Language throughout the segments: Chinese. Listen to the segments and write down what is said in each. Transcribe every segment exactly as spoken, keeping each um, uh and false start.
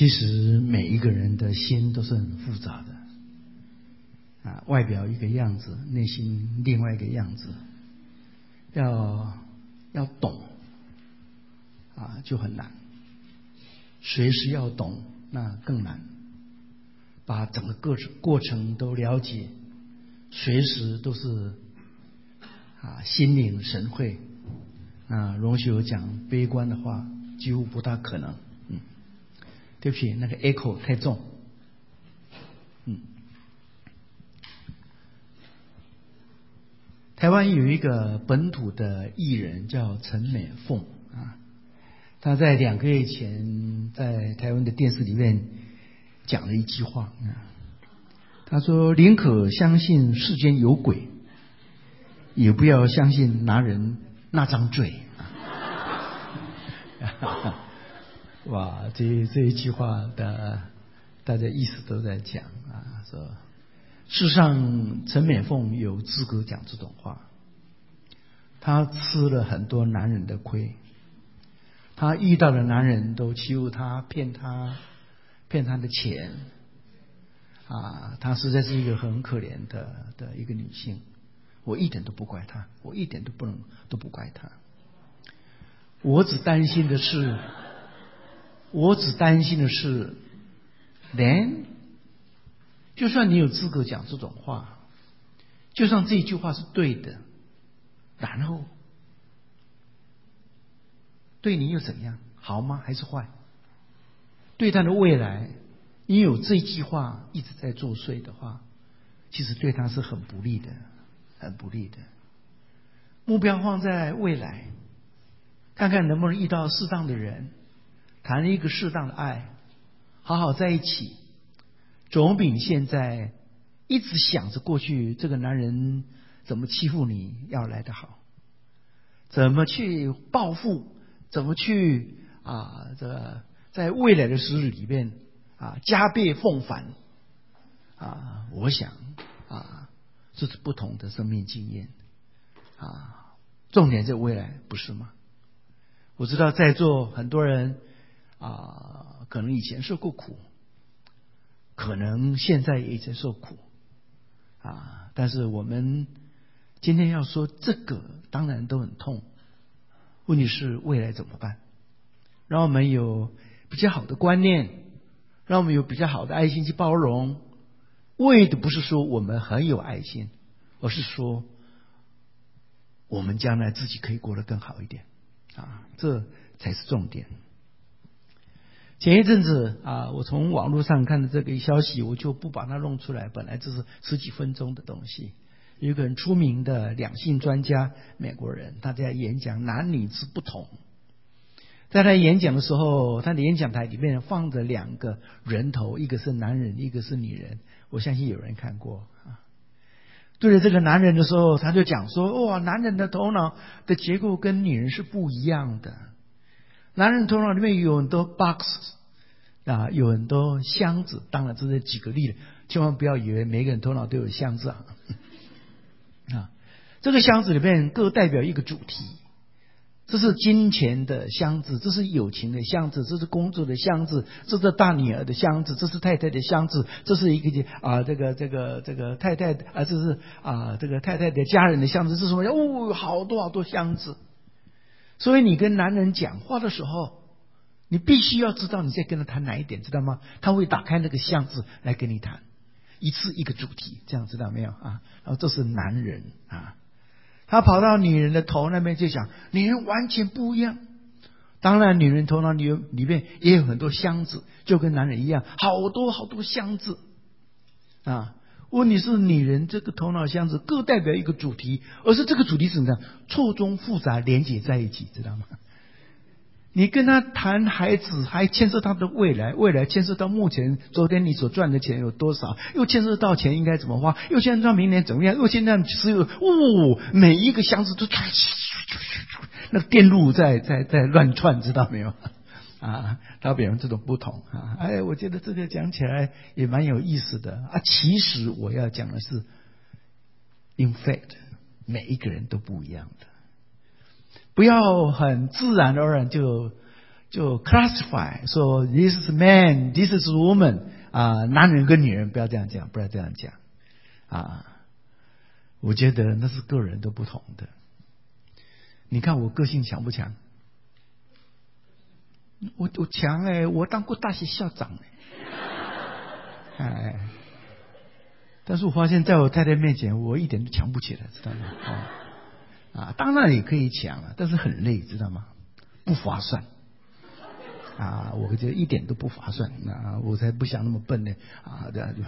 其实每一个人的心都是很复杂的啊，外表一个样子，内心另外一个样子，要要懂啊就很难，随时要懂那更难，把整个过程过程都了解，随时都是啊心领神会啊。容许我讲悲观的话，几乎不大可能。嗯，对不起，那个 echo 太重。嗯，台湾有一个本土的艺人叫陈美凤啊，她在两个月前在台湾的电视里面讲了一句话啊，她说：“宁可相信世间有鬼，也不要相信拿人那张嘴。”哇，这这一句话的大家意思都在讲啊，说事实上陈美凤有资格讲这种话。她吃了很多男人的亏，她遇到的男人都欺负她、骗她、骗她的钱啊，她实在是一个很可怜的的一个女性。我一点都不怪她，我一点都不能都不怪她。我只担心的是，我只担心的是，连就算你有资格讲这种话，就算这句话是对的，然后对你又怎样？好吗？还是坏？对他的未来，你有这句话一直在作祟的话，其实对他是很不利的，很不利的。目标放在未来，看看能不能遇到适当的人，谈一个适当的爱，好好在一起，总比现在一直想着过去这个男人怎么欺负你要来得好，怎么去报复，怎么去啊，这个在未来的时日里面啊加倍奉还啊，我想啊，这是不同的生命经验啊，重点在未来，不是吗？我知道在座很多人啊，可能以前受过苦，可能现在也在受苦啊，但是我们今天要说这个，当然都很痛。问题是未来怎么办？让我们有比较好的观念，让我们有比较好的爱心去包容。为的不是说我们很有爱心，而是说我们将来自己可以过得更好一点啊，这才是重点。前一阵子啊，我从网络上看的这个消息，我就不把它弄出来，本来这是十几分钟的东西。有一个很出名的两性专家，美国人，他在演讲男女之不同。在他演讲的时候，他的演讲台里面放着两个人头，一个是男人，一个是女人。我相信有人看过啊。对着这个男人的时候，他就讲说：哇，男人的头脑的结构跟女人是不一样的。男人头脑里面有很多 box 啊，有很多箱子。当然这是举个例子，千万不要以为每个人头脑都有箱子啊。啊，这个箱子里面各代表一个主题。这是金钱的箱子，这是友情的箱子，这是工作的箱子，这是大女儿的箱子，这是太太的箱子，这是一个啊，这个这个这个太太啊，这是啊这个太太的家人的箱子，这是什么？哦，好多好多箱子。所以你跟男人讲话的时候，你必须要知道你在跟他谈哪一点，知道吗？他会打开那个箱子来跟你谈，一次一个主题，这样知道没有啊？然后这是男人啊。他跑到女人的头那边就讲，女人完全不一样。当然女人头脑里里面也有很多箱子，就跟男人一样，好多好多箱子啊。问题是女人这个头脑箱子各代表一个主题，而是这个主题是什么？错综复杂连接在一起，知道吗？你跟他谈孩子，还牵涉他的未来，未来牵涉到目前昨天你所赚的钱有多少，又牵涉到钱应该怎么花，又牵涉到明年怎么样，又牵涉到只有哦，每一个箱子都那个电路在在在乱窜，知道没有啊？他表现这种不同啊，哎，我觉得这个讲起来也蛮有意思的啊。其实我要讲的是 ，in fact， 每一个人都不一样的。不要很自然而然就就 classify 说 this is man, this is woman 啊，男人跟女人不要这样讲，不要这样讲啊。我觉得那是个人都不同的。你看我个性强不强？我我强哎，我当过大学校长哎，哎，但是我发现在我太太面前，我一点都强不起来，知道吗？哦、啊，当然也可以强了，但是很累，知道吗？不划算。啊，我觉得一点都不划算。啊，我才不想那么笨呢。啊，这样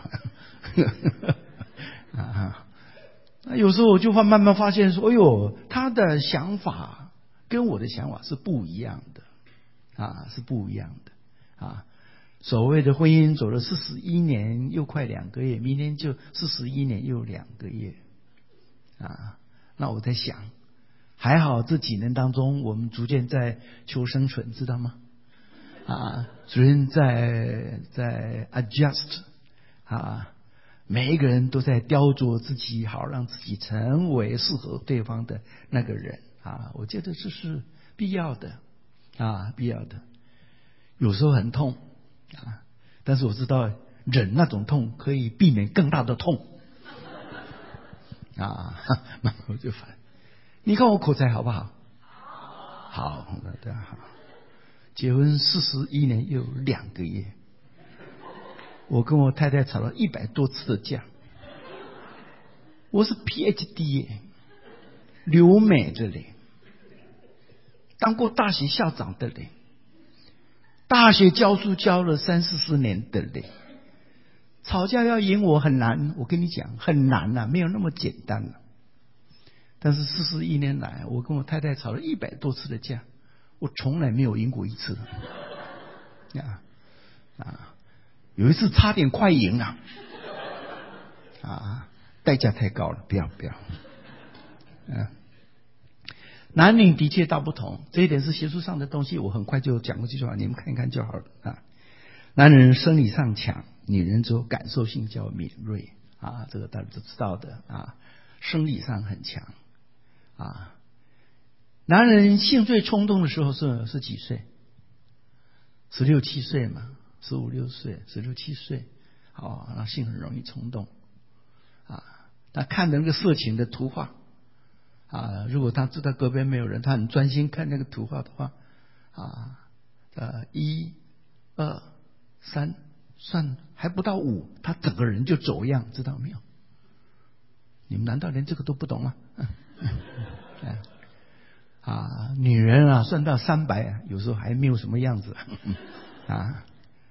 就啊，那有时候我就会慢慢发现说，哎呦，他的想法跟我的想法是不一样的。啊，是不一样的啊！所谓的婚姻走了四十一年又快两个月，明天就四十一年又两个月啊！那我在想，还好这几年当中，我们逐渐在求生存，知道吗？啊，逐渐在在 adjust 啊，每一个人都在雕琢自己，好让自己成为适合对方的那个人啊！我觉得这是必要的。啊，必要的，有时候很痛啊，但是我知道忍那种痛可以避免更大的痛啊，慢慢我就烦。你看我口才好不好？好，对啊，好。结婚四十一年又两个月，我跟我太太吵了一百多次的架。我是 P H D 留美的人。当过大学校长的人，大学教书教了三四十年的人，吵架要赢我很难，我跟你讲很难啊，没有那么简单啊。但是四十一年来，我跟我太太吵了一百多次的架，我从来没有赢过一次啊啊！有一次差点快赢了啊，代价太高了，不要不要，嗯、啊。男女的确大不同，这一点是学术上的东西，我很快就讲过这句话，你们看一看就好了啊。男人生理上强，女人只有感受性较敏锐啊，这个大家都知道的啊。生理上很强啊。男人性最冲动的时候是是几岁？十六七岁嘛，十五六岁，十六七岁，哦，那性很容易冲动啊。他看的那个色情的图画。啊，如果他知道隔壁没有人，他很专心看那个图画的话，啊，呃，一、二、三，算还不到五，他整个人就走样，知道没有？你们难道连这个都不懂吗？啊，女人啊，算到三百啊，有时候还没有什么样子啊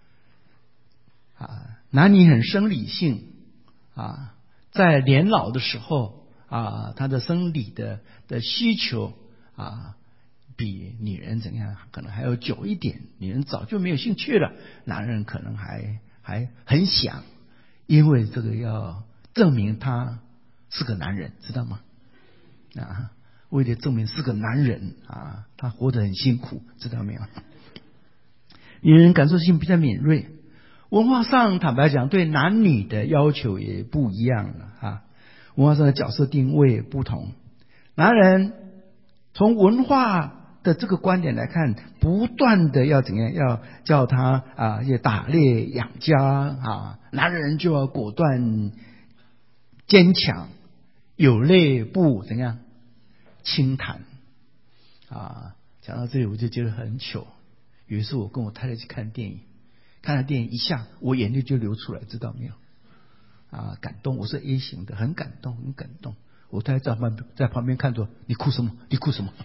啊，男女很生理性啊，在年老的时候。啊，他的生理的的需求啊，比女人怎样？可能还要久一点。女人早就没有兴趣了，男人可能还还很想，因为这个要证明他是个男人，知道吗？啊，为了证明是个男人啊，他活得很辛苦，知道没有？女人感受性比较敏锐，文化上坦白讲，对男女的要求也不一样了啊。文化上的角色定位不同，男人从文化的这个观点来看，不断的要怎样，要叫他啊，要打猎养家啊，男人就要果断坚强，有泪不怎样轻弹啊。讲到这里我就觉得很糗。有一次我跟我太太去看电影，看了电影一下，我眼泪就流出来，知道没有？啊，感动，我是 A 型的，很感动，很感动。我太太在旁边在旁边看着，你哭什么？你哭什么？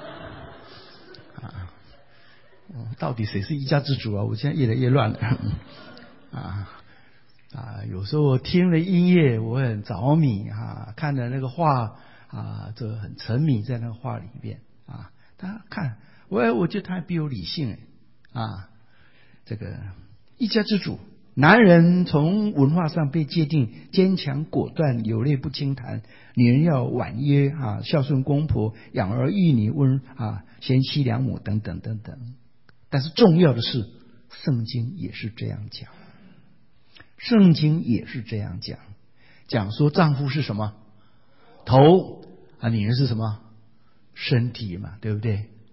啊，到底谁是一家之主啊？我现在越来越乱了。啊啊，有时候我听了音乐，我很着迷啊，看了那个画啊，这很沉迷在那个画里边啊。他看我，我觉得他比我理性啊。这个一家之主。男人从文化上被界定坚强果断，有泪不轻弹；女人要婉约啊，孝顺公婆，养儿育女，温啊，贤妻良母等等等等。但是重要的是，圣经也是这样讲，圣经也是这样讲，讲说丈夫是什么头啊，女人是什么身体嘛，对不对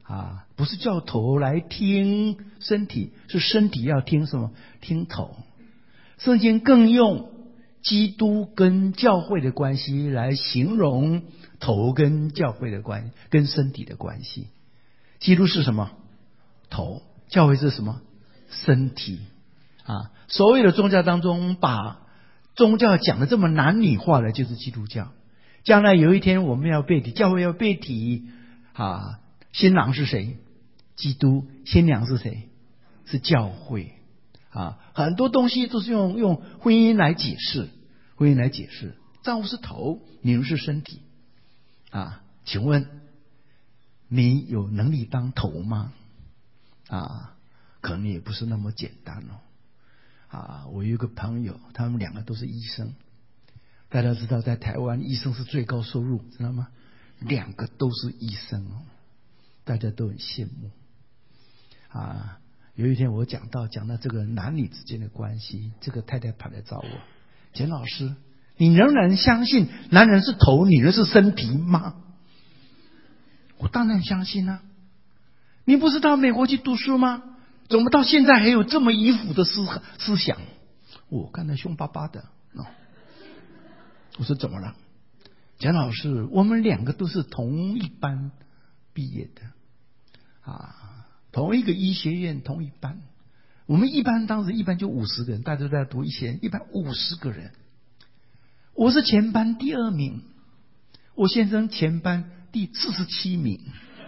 啊，不是叫头来听身体，是身体要听什么？听头。圣经更用基督跟教会的关系来形容头跟教会的关系，跟身体的关系。基督是什么？头。教会是什么？身体。啊，所有的宗教当中，把宗教讲的这么男女化的，就是基督教。将来有一天我们要被提，教会要被提啊，新郎是谁？基督。新娘是谁？是教会。啊，很多东西都是用用婚姻来解释，婚姻来解释。丈夫是头，女人是身体。啊，请问你有能力当头吗？啊，可能也不是那么简单哦。啊，我有一个朋友，他们两个都是医生。大家知道，在台湾医生是最高收入，知道吗？两个都是医生哦，大家都很羡慕。啊，有一天我讲到讲到这个男女之间的关系，这个太太跑来找我，简老师，你仍然相信男人是头，女人是身体吗？我当然相信啊！你不是到美国去读书吗？怎么到现在还有这么迂腐的思思想？我看他凶巴巴的。哦，我说怎么了？简老师，我们两个都是同一班毕业的啊，同一个医学院，同一班。我们一班当时一班就五十个人，大家都在读医学院，一班五十个人。我是全班第二名，我先生全班第四十七名。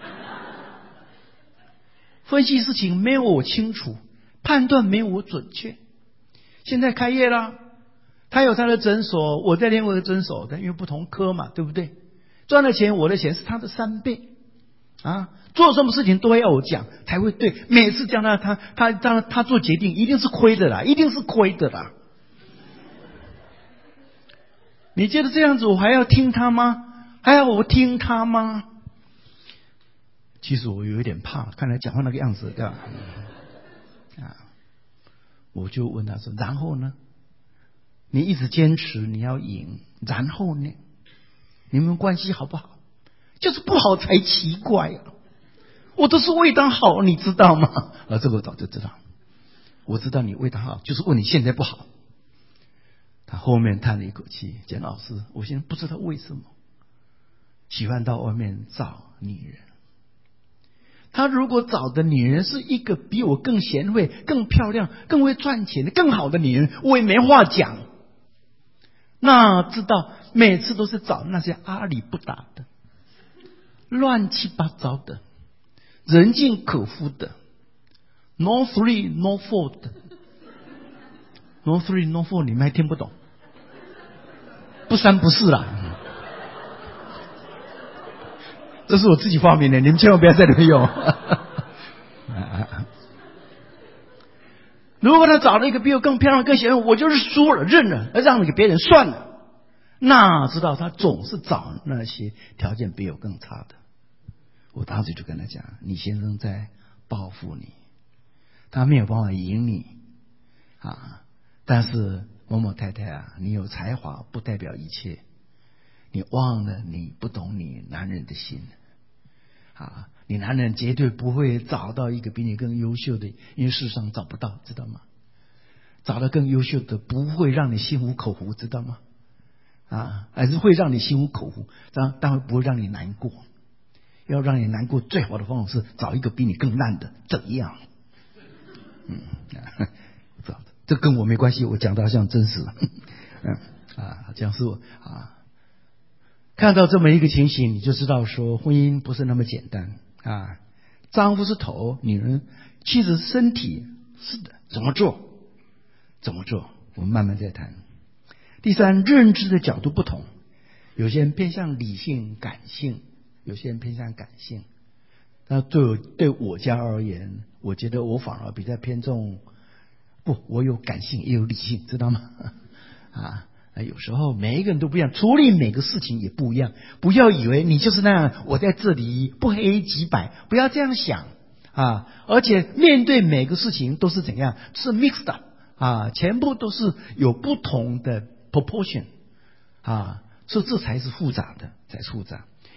分析事情没有我清楚，判断没有我准确。现在开业了，他有他的诊所，我在另外一个诊所，但因为不同科嘛，对不对？赚的钱，我的钱是他的三倍啊！做什么事情都要我讲才会对，每次叫他他他他他做决定，一定是亏的啦，一定是亏的啦。你觉得这样子我还要听他吗？还要我听他吗？其实我有一点怕，看他讲话那个样子，对吧？啊，我就问他说：“然后呢？你一直坚持你要赢，然后呢？你们关系好不好？就是不好才奇怪啊！我都是为他好，你知道吗？啊，这个我早就知道，我知道你为他好，就是问你现在不好。”他后面叹了一口气：“简老师，我现在不知道为什么喜欢到外面找女人。他如果找的女人是一个比我更贤惠、更漂亮、更会赚钱的、更好的女人，我也没话讲。那知道每次都是找那些阿里不达的、乱七八糟的、人尽可夫的 ，no three no four 的 ，no three no four， 你们还听不懂？不三不四啦。”这是我自己发明的，你们千万不要在里面用。如果他找了一个比我更漂亮、更贤惠，我就是输了，认了，让给别人算了。那知道他总是找那些条件比我更差的。我当时就跟他讲：“你先生在报复你，他没有办法赢你啊。但是某某太太啊，你有才华不代表一切。你忘了你不懂你男人的心啊！你男人绝对不会找到一个比你更优秀的，因为世上找不到，知道吗？找到更优秀的不会让你心服口服，知道吗？啊，还是会让你心服口服，但但不会让你难过。要让你难过，最好的方法是找一个比你更烂的，怎样？嗯，这跟我没关系，我讲的好像真实。嗯啊，讲是我啊。看到这么一个情形，你就知道说婚姻不是那么简单啊！丈夫是头，女人妻子身体，是的，怎么做？怎么做？我们慢慢再谈。第三，认知的角度不同，有些人偏向理性、感性，有些人偏向感性。那对我对我家而言，我觉得我反而比较偏重，不，我有感性也有理性，知道吗？啊。有时候每一个人都不一样，处理每个事情也不一样。不要以为你就是那样，我在这里不黑即白，不要这样想啊！而且面对每个事情都是怎样，是 mixed 的啊，全部都是有不同的 proportion 啊，所以这才是复杂的，才复杂。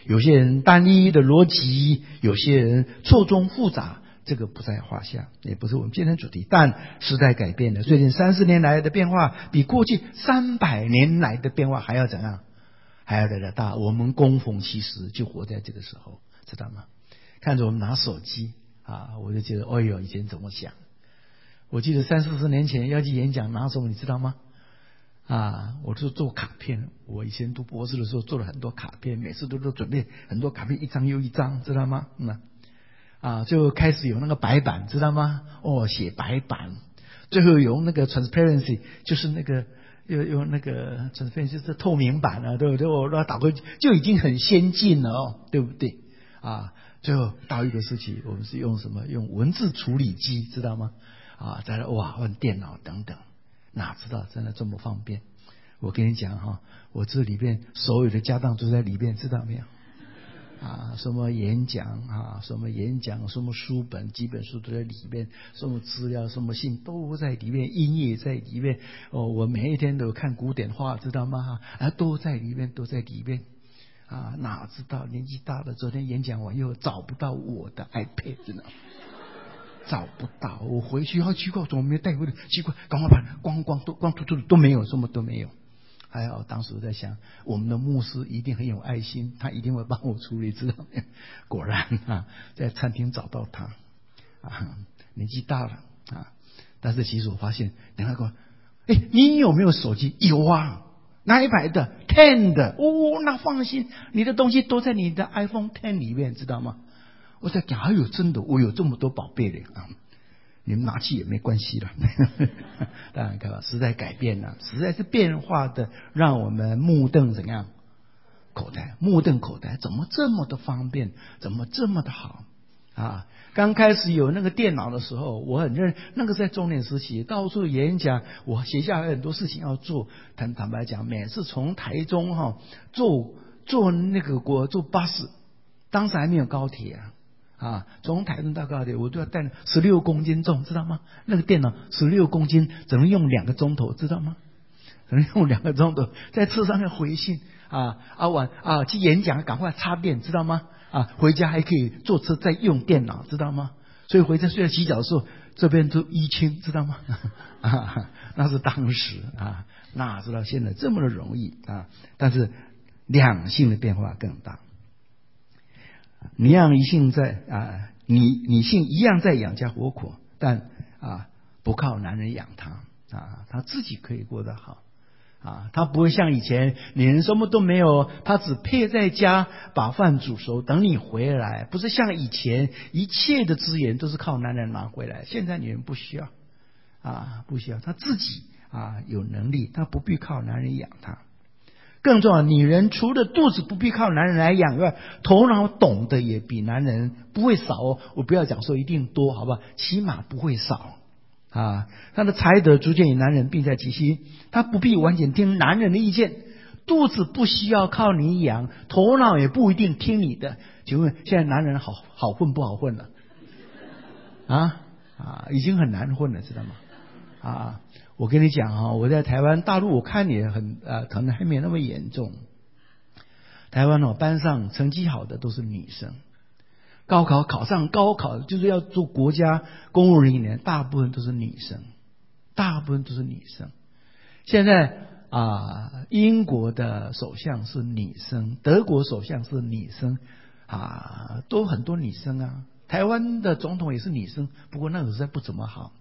有些人单一的逻辑，有些人错综复杂，这个不在话下，也不是我们今天主题。但时代改变了，最近三十年来的变化，比过去三百年来的变化还要怎样？还要来得大。我们恭逢其时，就活在这个时候，知道吗？看着我们拿手机啊，我就觉得，哎呦，以前怎么想？我记得三四十年前要去演讲，拿什么你知道吗？啊，我就做卡片。我以前读博士的时候做了很多卡片，每次都都准备很多卡片，一张又一张，知道吗？嗯，啊，就开始有那个白板，知道吗？哦，写白板，最后用那个 transparency， 就是那个用用那个 transparency 就是透明板啊，对不对？我让它打过去就已经很先进了哦，对不对？啊，最后到一个时期，我们是用什么？用文字处理机，知道吗？啊，再来哇，换电脑等等。哪知道真的这么方便？我跟你讲哈，我这里边所有的家当都在里边，知道没有？啊，什么演讲啊，什么演讲，什么书本，几本书都在里边，什么资料，什么信都在里面，音乐在里面。哦，我每一天都有看古典画，知道吗？啊，都在里面，都在里面。啊，哪知道年纪大了，昨天演讲完又找不到我的 iPad 呢。找不到，我回去好奇怪，怎么没带回来？奇怪，赶快把光光都光秃秃的都没有，什么都没有。还好当时在想，我们的牧师一定很有爱心，他一定会帮我处理，知道没有？果然啊，在餐厅找到他啊，年纪大了啊，但是其实我发现，等下说，哎，你有没有手机？有啊，哪一排的 ？ten 的哦，那放心，你的东西都在你的 iPhone ten 里面，知道吗？我在讲，哎呦，真的，我有这么多宝贝嘞啊！你们拿去也没关系了。当然，看到时代改变了，实在是变化的，让我们目瞪怎样口呆，目瞪口呆，怎么这么的方便，怎么这么的好啊？刚开始有那个电脑的时候，我很认，那个在中年时期，到处演讲，我写下来很多事情要做。坦坦白讲，每次从台中哈、哦、坐坐那个国坐巴士，当时还没有高铁啊。啊，从台中到高铁，我都要带十六公斤重，知道吗？那个电脑十六公斤，只能用两个钟头，知道吗？只能用两个钟头，在车上要回信啊啊晚啊去演讲，赶快插电，知道吗？啊，回家还可以坐车再用电脑，知道吗？所以回家睡觉洗澡的时候，这边都淤青，知道吗？啊，那是当时啊，哪知道现在这么的容易啊？但是两性的变化更大。你让一性在啊，你女性一样在养家活口，但啊不靠男人养她啊，她自己可以过得好啊，她不会像以前女人什么都没有，她只配在家把饭煮熟等你回来，不是像以前一切的资源都是靠男人拿回来。现在女人不需要啊，不需要，她自己啊有能力，她不必靠男人养她。更重要，女人除了肚子不必靠男人来养外，头脑懂得也比男人不会少哦。我不要讲说一定多，好吧，起码不会少啊。她的才德逐渐与男人并在其心，她不必完全听男人的意见，肚子不需要靠你养，头脑也不一定听你的。请问现在男人好好混不好混了？啊啊，已经很难混了，知道吗？啊。我跟你讲啊，我在台湾大陆，我看也很呃，可能还没那么严重。台湾哦，班上成绩好的都是女生，高考考上高考就是要做国家公务人员，大部分都是女生，大部分都是女生。现在啊，英国的首相是女生，德国首相是女生啊，都很多女生啊。台湾的总统也是女生，不过那个实在不怎么好。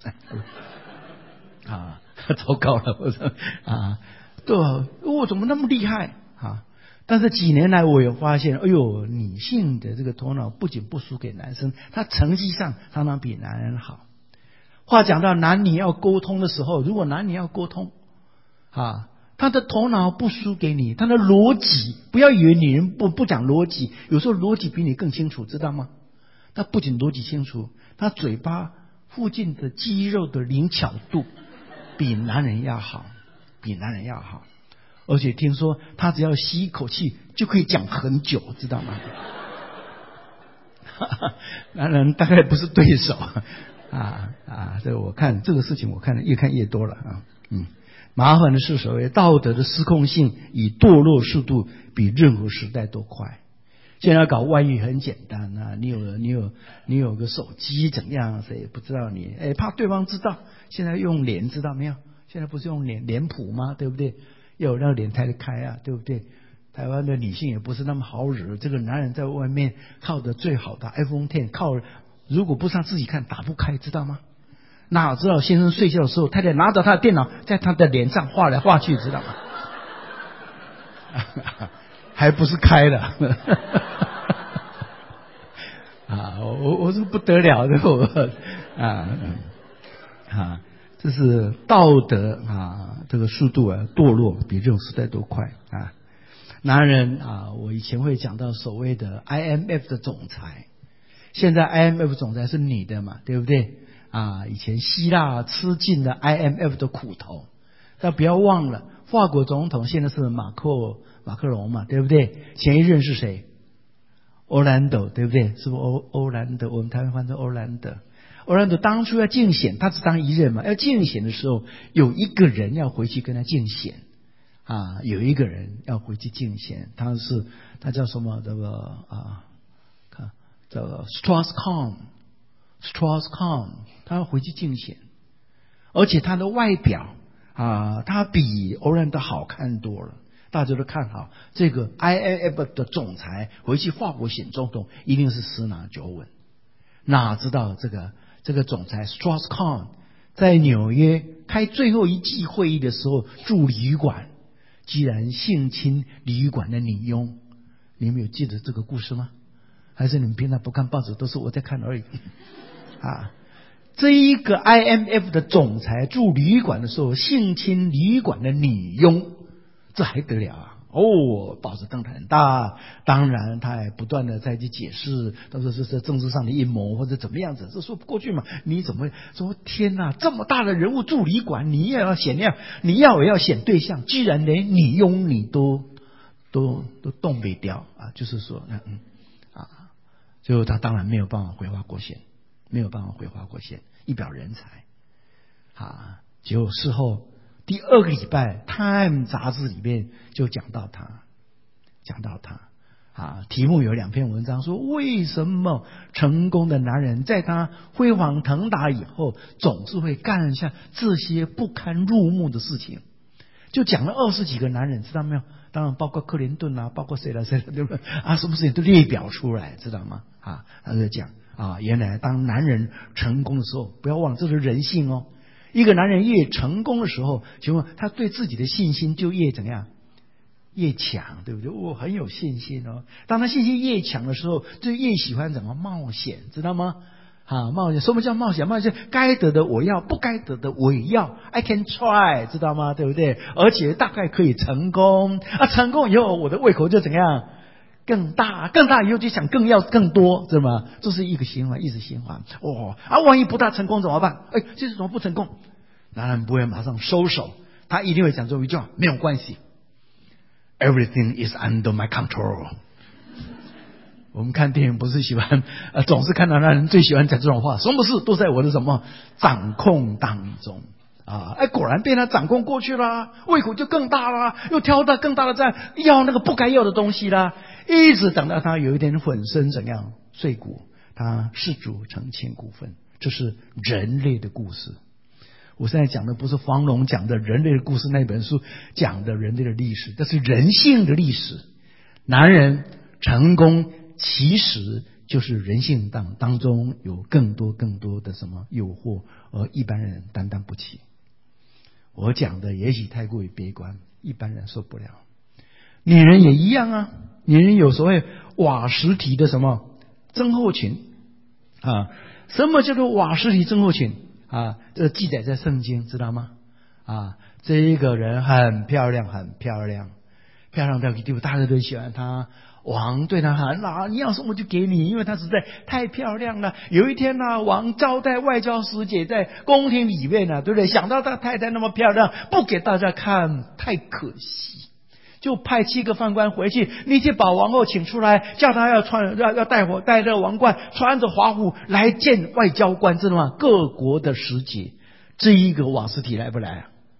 啊，糟糕了！我说啊，对，我、哦、怎么那么厉害啊？但是几年来，我也发现，哎呦，女性的这个头脑不仅不输给男生，她成绩上常常比男人好。话讲到男女要沟通的时候，如果男女要沟通啊，他的头脑不输给你，他的逻辑，不要以为女人不不讲逻辑，有时候逻辑比你更清楚，知道吗？他不仅逻辑清楚，他嘴巴附近的肌肉的灵巧度。比男人要好，比男人要好，而且听说他只要吸一口气就可以讲很久，知道吗？男人大概不是对手啊啊！这我看这个事情，我看越看越多了啊。嗯，麻烦的是所谓道德的失控性与堕落速度比任何时代都快。 现在搞外遇很简单啊，你有你有你有个手机怎样，谁也不知道你，哎，怕对方知道。现在用脸知道没有？现在不是用脸脸谱吗？对不对？要有那个脸才能开啊，对不对？台湾的女性也不是那么好惹，这个男人在外面靠的最好的 iPhone 十，靠如果不是他自己看打不开，知道吗？哪知道先生睡觉的时候，太太拿着他的电脑在他的脸上画来画去，知道吗？还不是开的啊！我我是不得了的，我啊啊，这是道德啊，这个速度啊堕落比这种时代都快啊！男人啊，我以前会讲到所谓的 I M F 的总裁，现在 I M F 总裁是你的嘛，对不对？啊，以前希腊吃尽了 I M F 的苦头，但不要忘了，法国总统现在是马克马克龙嘛，对不对？前一任是谁？欧兰德，对不对？是不是欧欧兰德？我们台湾翻成欧兰德。欧兰德当初要竞选，他只当一任嘛，要竞选的时候，有一个人要回去跟他竞选。啊，有一个人要回去竞选，他是他叫什么？这个啊，看这个 Strauss-Kahn，Strauss-Kahn， 他要回去竞选，而且他的外表啊，他比欧兰德好看多了，大家都看好这个 I M F 的总裁回去法国选总统，一定是十拿九稳。哪知道这个这个总裁 Strauss-Kahn 在纽约开最后一季会议的时候住旅馆。居然性侵旅馆的女佣，你们有记得这个故事吗？还是你们平常不看报纸，都是我在看而已啊？这一个 I M F 的总裁住旅馆的时候性侵旅馆的女佣，这还得了啊？哦，报纸登得很大，当然他还不断的再去解释，都说这是政治上的阴谋或者怎么样子，这说不过去嘛？你怎么说？天哪，这么大的人物住旅馆，你也要选样，你要也要选对象，居然连女佣你都都都动不掉啊！就是说，嗯啊，最后他当然没有办法回花果县，没有办法回花果县，一表人才啊！结果事后。第二个礼拜 Time 杂志里面就讲到他，讲到他啊，题目有两篇文章说为什么成功的男人在他辉煌腾达以后总是会干下这些不堪入目的事情，就讲了二十几个男人，知道没有？当然包括克林顿啊，包括谁了谁了，对不对？啊，什么事情都列表出来，知道吗？啊，他就讲啊，原来当男人成功的时候，不要忘了这是人性哦。一个男人越成功的时候，请问他对自己的信心就越怎样？越强，对不对？我、哦、很有信心哦。当他信心越强的时候，就越喜欢怎么冒险，知道吗？啊，冒险，什么叫冒险？冒险该得的我要，不该得的我也要。I can try， 知道吗？对不对？而且大概可以成功啊！成功以后，我的胃口就怎样？更大，更大以后就想更要更多，知道吗？这是一个循环，一直循环。哦啊，万一不大成功怎么办？哎，这是怎么不成功？男人不会马上收手，他一定会讲这么一句话：没有关系 ，Everything is under my control。我们看电影不是喜欢呃，总是看到男人最喜欢讲这种话，什么事都在我的什么掌控当中。啊，哎，果然被他掌控过去了，胃口就更大了，又挑到更大的战，要那个不该要的东西啦，一直等到他有一点粉身怎样碎骨，他失主成千古恨，这是人类的故事。我现在讲的不是方龙讲的人类的故事那本书讲的人类的历史，这是人性的历史。男人成功其实就是人性当当中有更多更多的什么诱惑，而一般人担当不起。我讲的也许太过于悲观，一般人受不了。女人也一样啊，女人有所谓瓦实体的什么症候群啊？什么叫做瓦实体症候群啊？这记载在圣经，知道吗？啊，这一个人很漂亮，很漂亮，漂亮到一个地步，大家都喜欢她。王对他喊啊，你要什么就给你，因为他实在太漂亮了。有一天呢、啊，王招待外交使节在宫廷里面呢、啊，对不对？想到他太太那么漂亮，不给大家看太可惜，就派七个犯官回去，你去把王后请出来，叫他要穿要要戴火戴着王冠，穿着华服来见外交官，知道吗？各国的使节，这一个瓦斯体来不来啊？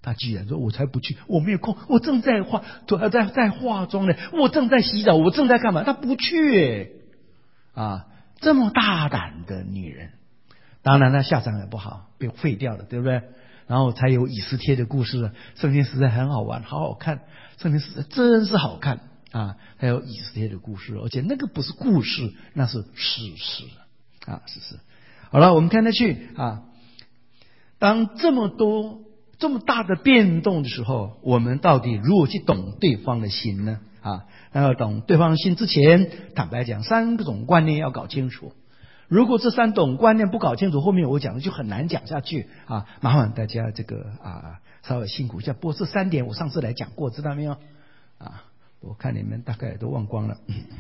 他居然说：“我才不去，我没有空，我正在化，在在化妆呢，我正在洗澡，我正在干嘛？”他不去，啊，这么大胆的女人，当然呢下场也不好，被废掉了，对不对？然后才有以斯帖的故事，圣经实在很好玩，好好看，圣经实在真是好看啊！还有以斯帖的故事，而且那个不是故事，那是事实啊，事实。好了，我们看下去啊，当这么多。这么大的变动的时候，我们到底如何去懂对方的心呢？啊，那要懂对方的心之前，坦白讲，三种观念要搞清楚。如果这三种观念不搞清楚，后面我讲的就很难讲下去啊！麻烦大家这个啊稍微辛苦一下。不过这三点我上次来讲过，知道没有？啊，我看你们大概都忘光了。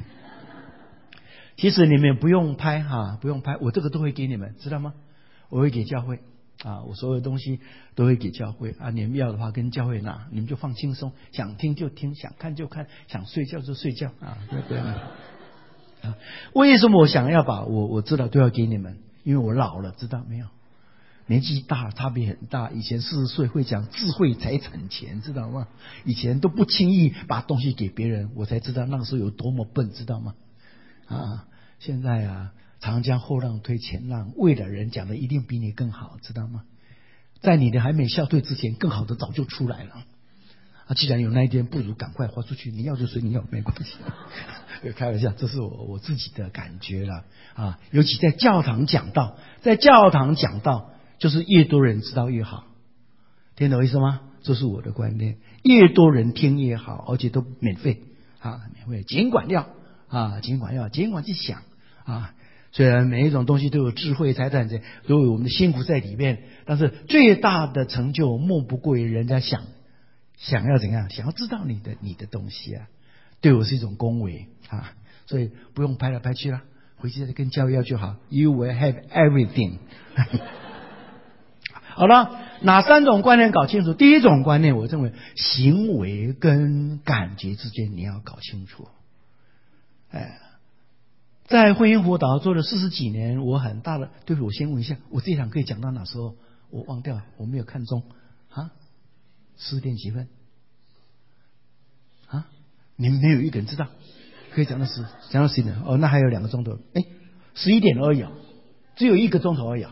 其实你们不用拍哈、啊，不用拍，我这个都会给你们，知道吗？我会给教会。啊，我所有东西都会给教会啊！你们要的话跟教会拿，你们就放轻松，想听就听，想看就看，想睡觉就睡觉啊！对不对？啊，为什么我想要把我我知道都要给你们？因为我老了，知道没有？年纪大，差别很大。以前四十岁会讲智慧才产钱，知道吗？以前都不轻易把东西给别人，我才知道那个时候有多么笨，知道吗？啊，现在啊。常将后浪推前浪，为了人讲的一定比你更好，知道吗？在你的还没消退之前，更好的早就出来了。啊，既然有那一天，不如赶快花出去。你要就随你要，没关系。开玩笑，这是我我自己的感觉了啊。尤其在教堂讲道，在教堂讲道，就是越多人知道越好。听懂我意思吗？这是我的观念，越多人听越好，而且都免费啊，免费，尽管要啊，尽管要，尽管去想啊。虽然每一种东西都有智慧财产在，都有我们的辛苦在里面，但是最大的成就莫不过于人家想想要怎样，想要知道你的你的东西啊，对我是一种恭维啊，所以不用拍来拍去了，回去再跟教育要就好。You will have everything 。好了，哪三种观念搞清楚？第一种观念，我认为行为跟感觉之间你要搞清楚，哎。在婚姻辅导做了四十几年，我很大的，对不起，我先问一下，我这一场可以讲到哪时候？我忘掉了，我没有看钟啊，十点几分啊？你们没有一个人知道，可以讲到十，讲到十点哦，那还有两个钟头，哎，十一点而已，只有一个钟头而已。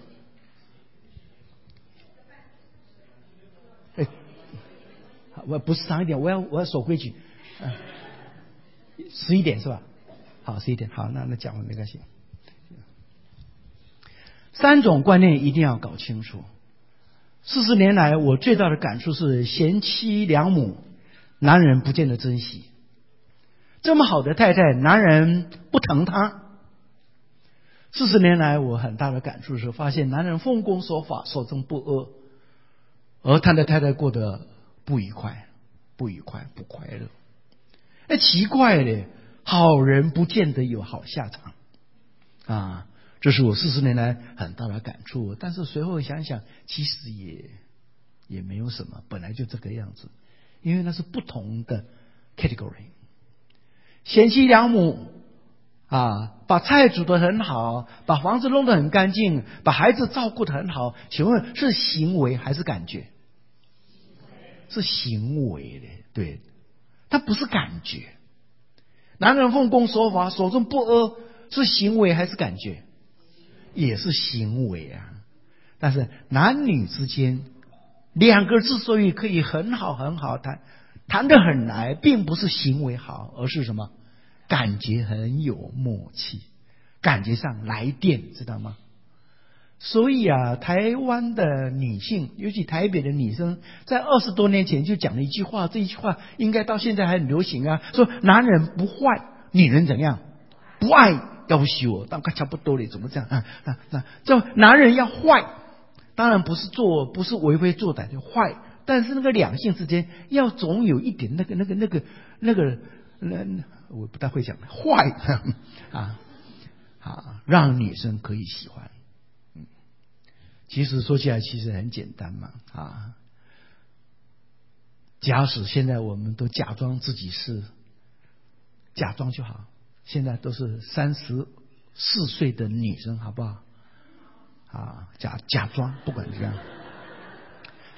哎，我不是长一点，我要我要守规矩，啊，十一点是吧？好，十一点，好，那那讲完没关系。三种观念一定要搞清楚。四十年来，我最大的感触是贤妻良母，男人不见得珍惜。这么好的太太，男人不疼她。四十年来，我很大的感触是发现男人奉公守法，守正不阿，而他的太太过得不愉快，不愉快，不快乐。哎，奇怪嘞。好人不见得有好下场啊，这是我四十年来很大的感触。但是随后想想，其实也也没有什么，本来就这个样子，因为那是不同的 category。贤妻良母啊，把菜煮得很好，把房子弄得很干净，把孩子照顾得很好，请问是行为还是感觉？是行为的，对，它不是感觉。男人奉公守法，守正不阿，是行为还是感觉？也是行为啊。但是男女之间，两个之所以可以很好很好谈，谈得很来，并不是行为好，而是什么？感觉很有默契，感觉上来电，知道吗？所以啊，台湾的女性，尤其台北的女生，在二十多年前就讲了一句话，这一句话应该到现在还很流行啊，说男人不坏，女人怎样？不爱要求，但快差不多了，怎么这样啊？那那这男人要坏，当然不是做，不是为非作歹的坏，但是那个两性之间要总有一点那个那个那个那个那我不太会讲坏啊啊，让女生可以喜欢。其实说起来，其实很简单嘛啊！假使现在我们都假装自己是，假装就好。现在都是三十四岁的女生，好不好？啊，假假装，不管怎样，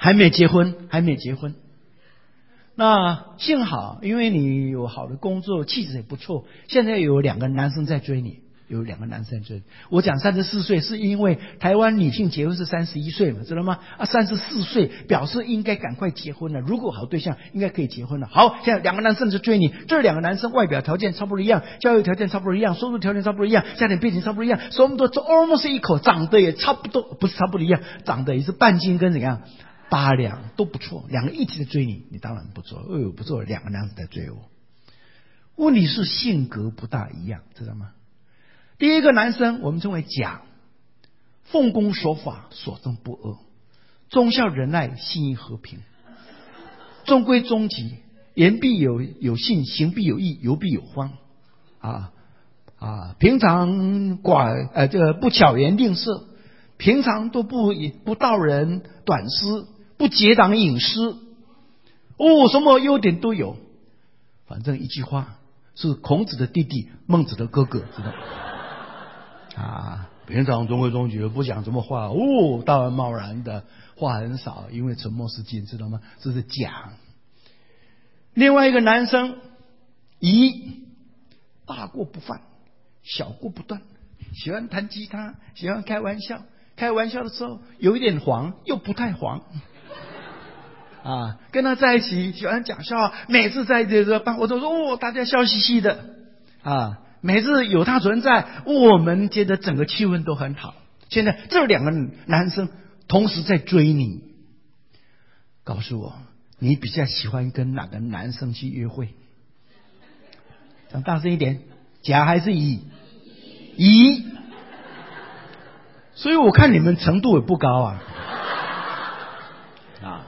还没结婚，还没结婚。那幸好，因为你有好的工作，气质也不错，现在有两个男生在追你，有两个男生在追你。我讲三十四岁，是因为台湾女性结婚是三十一岁嘛，知道吗？啊，三十四岁表示应该赶快结婚了，如果好对象应该可以结婚了。好，现在两个男生在追你，这两个男生外表条件差不多一样，教育条件差不多一样，收入条件差不多一样，家庭背景差不多一样，什么都 almost 一口，长得也差不多，不是差不多一样，长得也是半斤跟怎样八两都不错，两个一起在追你，你当然不错。哎呦，不错，两个男子在追我。问题是性格不大一样，知道吗？第一个男生我们称为甲，奉公守法，所正不阿，忠孝仁爱，信义和平，中规中矩，言必有有信，行必有义，游必有方啊啊！平常寡呃这个不巧言令色，平常都不不道人短思，不结党隐私，哦，什么优点都有。反正一句话，是孔子的弟弟，孟子的哥哥，知道啊？平常中规中矩，不讲什么话，哦，大而贸然的话很少，因为沉默是金，知道吗？这是讲。另外一个男生，乙，大过不犯，小过不断，喜欢弹吉他，喜欢开玩笑。开玩笑的时候有一点黄，又不太黄啊。跟他在一起喜欢讲笑话，每次在这个办活动说哦，大家笑嘻嘻的啊。每次有他存在，我们觉得整个气氛都很好。现在这两个男生同时在追你，告诉我你比较喜欢跟哪个男生去约会？讲大声一点，甲还是乙？乙。所以我看你们程度也不高啊，啊！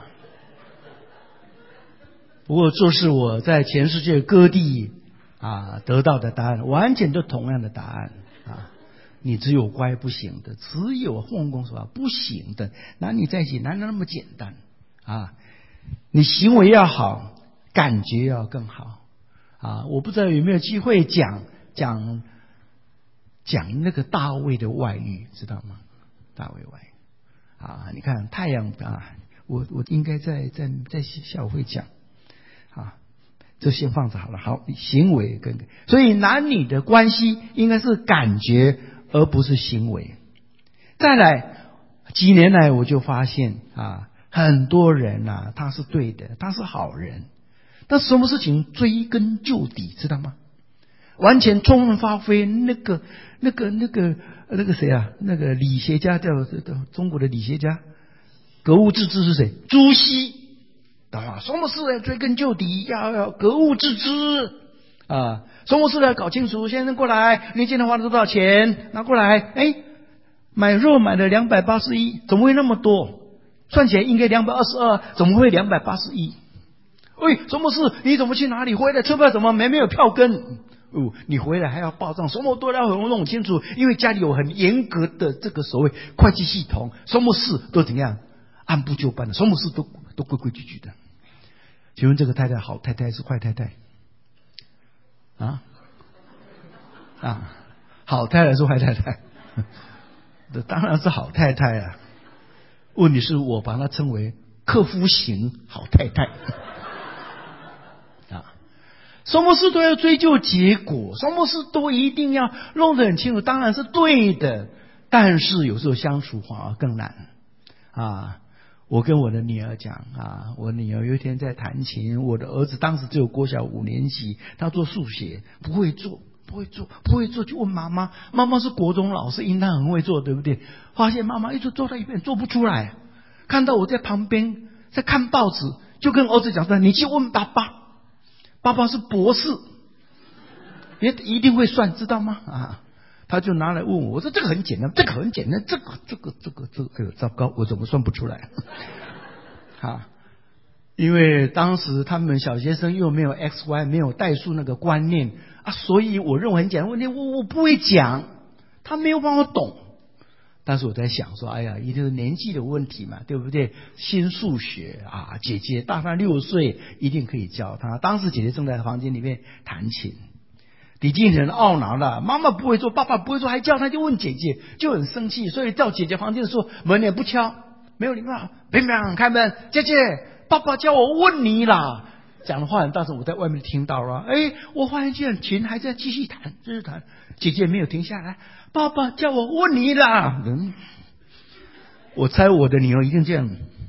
不过这是我在全世界各地啊得到的答案，完全都同样的答案啊！你只有乖不行的，只有奉公守法不行的，男女在一起哪有那么简单啊？你行为要好，感觉要更好啊！我不知道有没有机会讲讲。讲那个大卫的外遇，知道吗？大卫外遇啊，你看太阳啊，我我应该在在在下午会讲啊，这先放着好了。好，行为跟所以男女的关系应该是感觉而不是行为。再来，几年来我就发现啊，很多人啊他是对的，他是好人，但什么事情追根究底，知道吗？完全充分发挥那个、那个、那个、那个谁啊？那个理学家叫中国的理学家，格物致知是谁？朱熹啊！什么事要追根究底，要要格物致知啊！什么事要搞清楚。先生过来，你今天花了多少钱？拿过来。哎，买肉买了两百八十一，怎么会那么多？算起来应该两百二十二，怎么会两百八十一？喂，什么事？你怎么去哪里？回来车票怎么没没有票根？哦，你回来还要报账，什么都要很弄清楚，因为家里有很严格的这个所谓会计系统，什么事都怎样按部就班的，什么事都都规规矩矩的。请问这个太太好太太是坏太太？啊啊，好太太是坏太太？这当然是好太太啊。问题是我把它称为克夫型好太太。什么事都要追究结果，什么事都一定要弄得很清楚，当然是对的。但是有时候相处反而更难啊！我跟我的女儿讲啊，我女儿有一天在弹琴，我的儿子当时只有国小五年级，他做数学不会做，不会做，不会做，就问妈妈，妈妈是国中老师，应当很会做，对不对？发现妈妈一直做到一半做不出来，看到我在旁边在看报纸，就跟儿子讲说：“你去问爸爸。”爸爸是博士，也一定会算，知道吗？啊，他就拿来问我，我说这个很简单，这个很简单，这个这个这个这个，哎呦，糟糕，我怎么算不出来？啊，因为当时他们小学生又没有 X Y， 没有代数那个观念啊，所以我认为很简单问题，我我不会讲，他没有办法懂。但是我在想说，哎呀，一定是年纪的问题嘛，对不对？新数学啊，姐姐大他六岁，一定可以教他。当时姐姐正在房间里面弹琴，李金人懊恼了，妈妈不会做，爸爸不会做，还叫他，就问姐姐，就很生气。所以到姐姐房间的时候，门也不敲没有礼貌，乒乓开门，姐姐，爸爸叫我问你啦。讲的话很大声，我在外面听到了。哎，我发现这琴还在继续弹，继续弹。姐姐没有停下来，爸爸叫我问你啦。嗯，我猜我的女儿一定这样。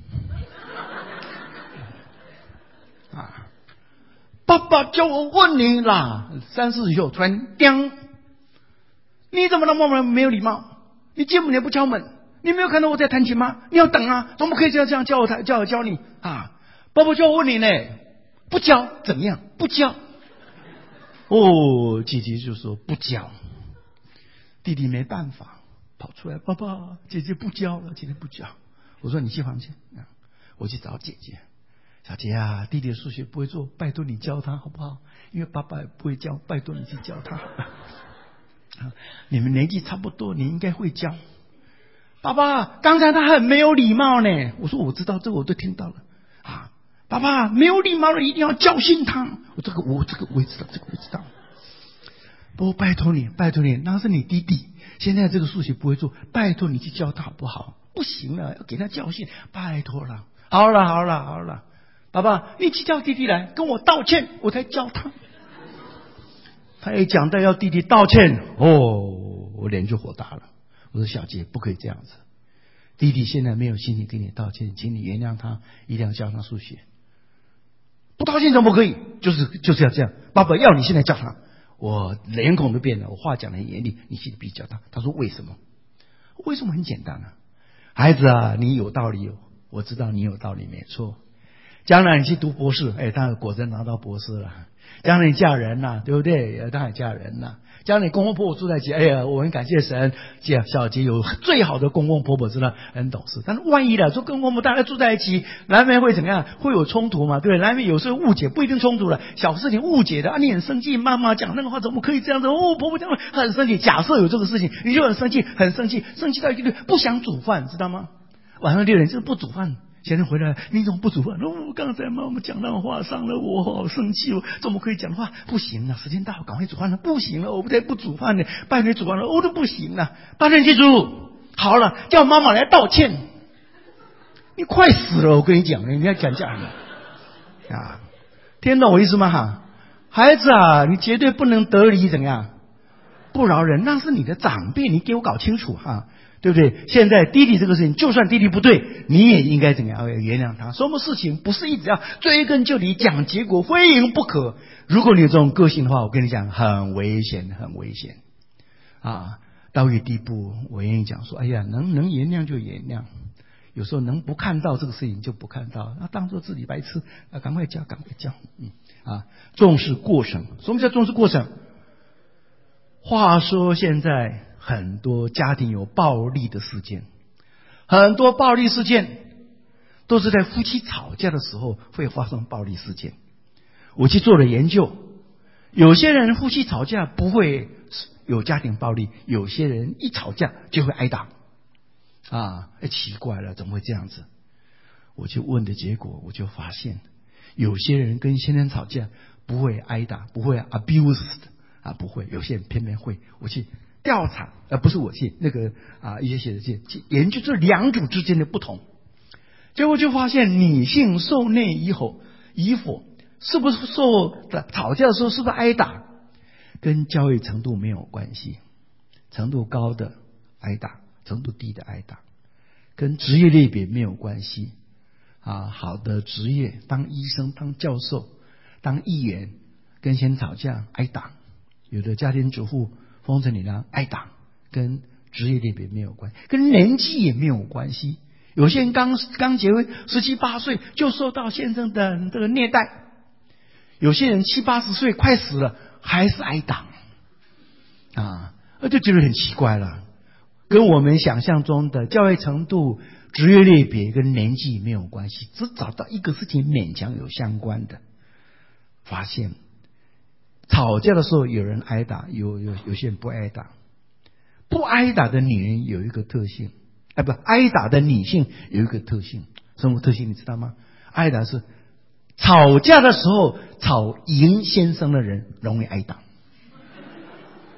啊，爸爸叫我问你啦。三四以后突然叮，你怎么那么没有礼貌？你进门也不敲门，你没有看到我在弹琴吗？你要等啊，怎么可以这样这样叫我叫我教你啊？爸爸叫我问你呢。不教怎么样？不教哦，姐姐就说不教，弟弟没办法跑出来，爸爸，姐姐不教了，姐姐不教。我说你去房间，我去找姐姐。小杰啊，弟弟的数学不会做，拜托你教他好不好？因为爸爸也不会教，拜托你去教他。你们年纪差不多，你应该会教。爸爸，刚才他很没有礼貌呢。我说我知道，这个我都听到了啊。爸爸没有礼貌了，一定要教训他。我这个我这个我也知道，这个我也知道。不，拜托你，拜托你，那是你弟弟，现在这个数学不会做，拜托你去教他好不好？不行了，要给他教训，拜托了。好了，好了，好了，爸爸，你去叫弟弟来跟我道歉，我才教他。他一讲到要弟弟道歉，哦，我脸就火大了。我说小杰，不可以这样子，弟弟现在没有心情跟你道歉，请你原谅他，一定要教他数学。不道歉怎么可以？就是就是要这样。爸爸要你现在教他，我脸孔都变了，我话讲得很严厉，你去必须教他。他说为什么？为什么？很简单啊，孩子啊，你有道理，我知道你有道理，没错。将来你去读博士，哎，当然果真拿到博士了。将来你嫁人了，对不对？当然嫁人了。将来你公公婆婆住在一起，哎呀，我很感谢神，小杰有最好的公公婆婆，知道很懂事。但是万一了，说公公婆婆大家住在一起，难免会怎么样？会有冲突嘛，对不对？难免有时候误解，不一定冲突了，小事情误解的啊，你很生气，妈妈讲那个话怎么可以这样子？哦，婆婆讲很生气。假设有这个事情，你就很生气，很生气，生气到一个不想煮饭，知道吗？晚上六点就是不煮饭。先生回来，你怎么不煮饭？哦，刚才妈妈讲那话伤了我，好生气哦！怎么可以讲话？不行了，时间到了，赶快煮饭了！不行了，我不再不煮饭了，半夜煮完了，我都不行了。八点去煮好了，叫妈妈来道歉。你快死了，我跟你讲，你要讲这样啊？听懂我意思吗？哈，孩子啊，你绝对不能得理怎样？不饶人，那是你的长辈，你给我搞清楚哈。对不对？现在弟弟这个事情，就算弟弟不对，你也应该怎么样？要原谅他。什么事情不是一直要追根究底讲结果，非赢不可。如果你有这种个性的话，我跟你讲，很危险，很危险啊！到一个地步，我愿意讲说，哎呀，能能原谅就原谅。有时候能不看到这个事情就不看到，那当做自己白痴啊，赶快教，赶快教。嗯啊，重视过程。什么叫重视过程？话说现在。很多家庭有暴力的事件，很多暴力事件都是在夫妻吵架的时候会发生暴力事件。我去做了研究，有些人夫妻吵架不会有家庭暴力，有些人一吵架就会挨打啊！奇怪了，怎么会这样子？我就问的结果，我就发现有些人跟先生吵架不会挨打，不会 abused 啊，不会，有些人偏偏会。我去调查，而、呃、不是我去那个啊，一些写的去研究这两组之间的不同，结果就发现女性受内以后以否是不是受吵架的时候是不是挨打，跟教育程度没有关系，程度高的挨打，程度低的挨打，跟职业类别没有关系啊。好的职业，当医生、当教授、当议员，跟先吵架挨打，有的家庭主妇。风尘里呢，挨打跟职业类别没有关系，跟年纪也没有关系。有些人刚刚结婚十七八岁就受到先生的这个虐待，有些人七八十岁快死了还是挨打啊，那就觉得很奇怪了。跟我们想象中的教育程度、职业类别跟年纪没有关系，只找到一个事情勉强有相关的，发现。吵架的时候有人挨打，有有有些人不挨打。不挨打的女人有一个特性，哎，不，挨打的女性有一个特性，什么特性你知道吗？挨打是吵架的时候吵赢先生的人容易挨打。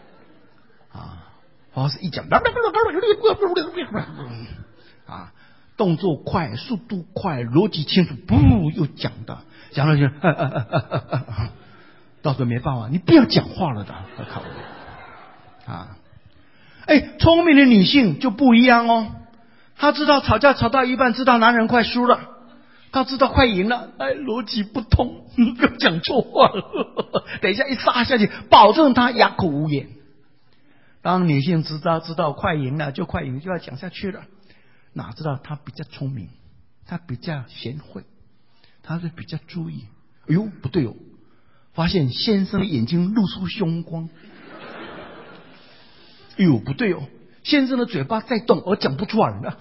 啊，或是一讲啊， 动作快，速度快，逻辑清楚，不又讲的，讲了就，啊啊啊啊啊啊，到时候没办法，你不要讲话了的，考虑啊。哎，聪明的女性就不一样哦，她知道吵架吵到一半，知道男人快输了，她知道快赢了，哎，逻辑不通，又讲错话了，等一下一杀下去，保证她哑口无言。当女性知道知道快赢了，就快赢，就要讲下去了。哪知道她比较聪明，她比较贤惠，她是比较注意。哎呦，不对哦，发现先生的眼睛露出凶光。哎呦，不对哦，先生的嘴巴在动，我讲不出来了。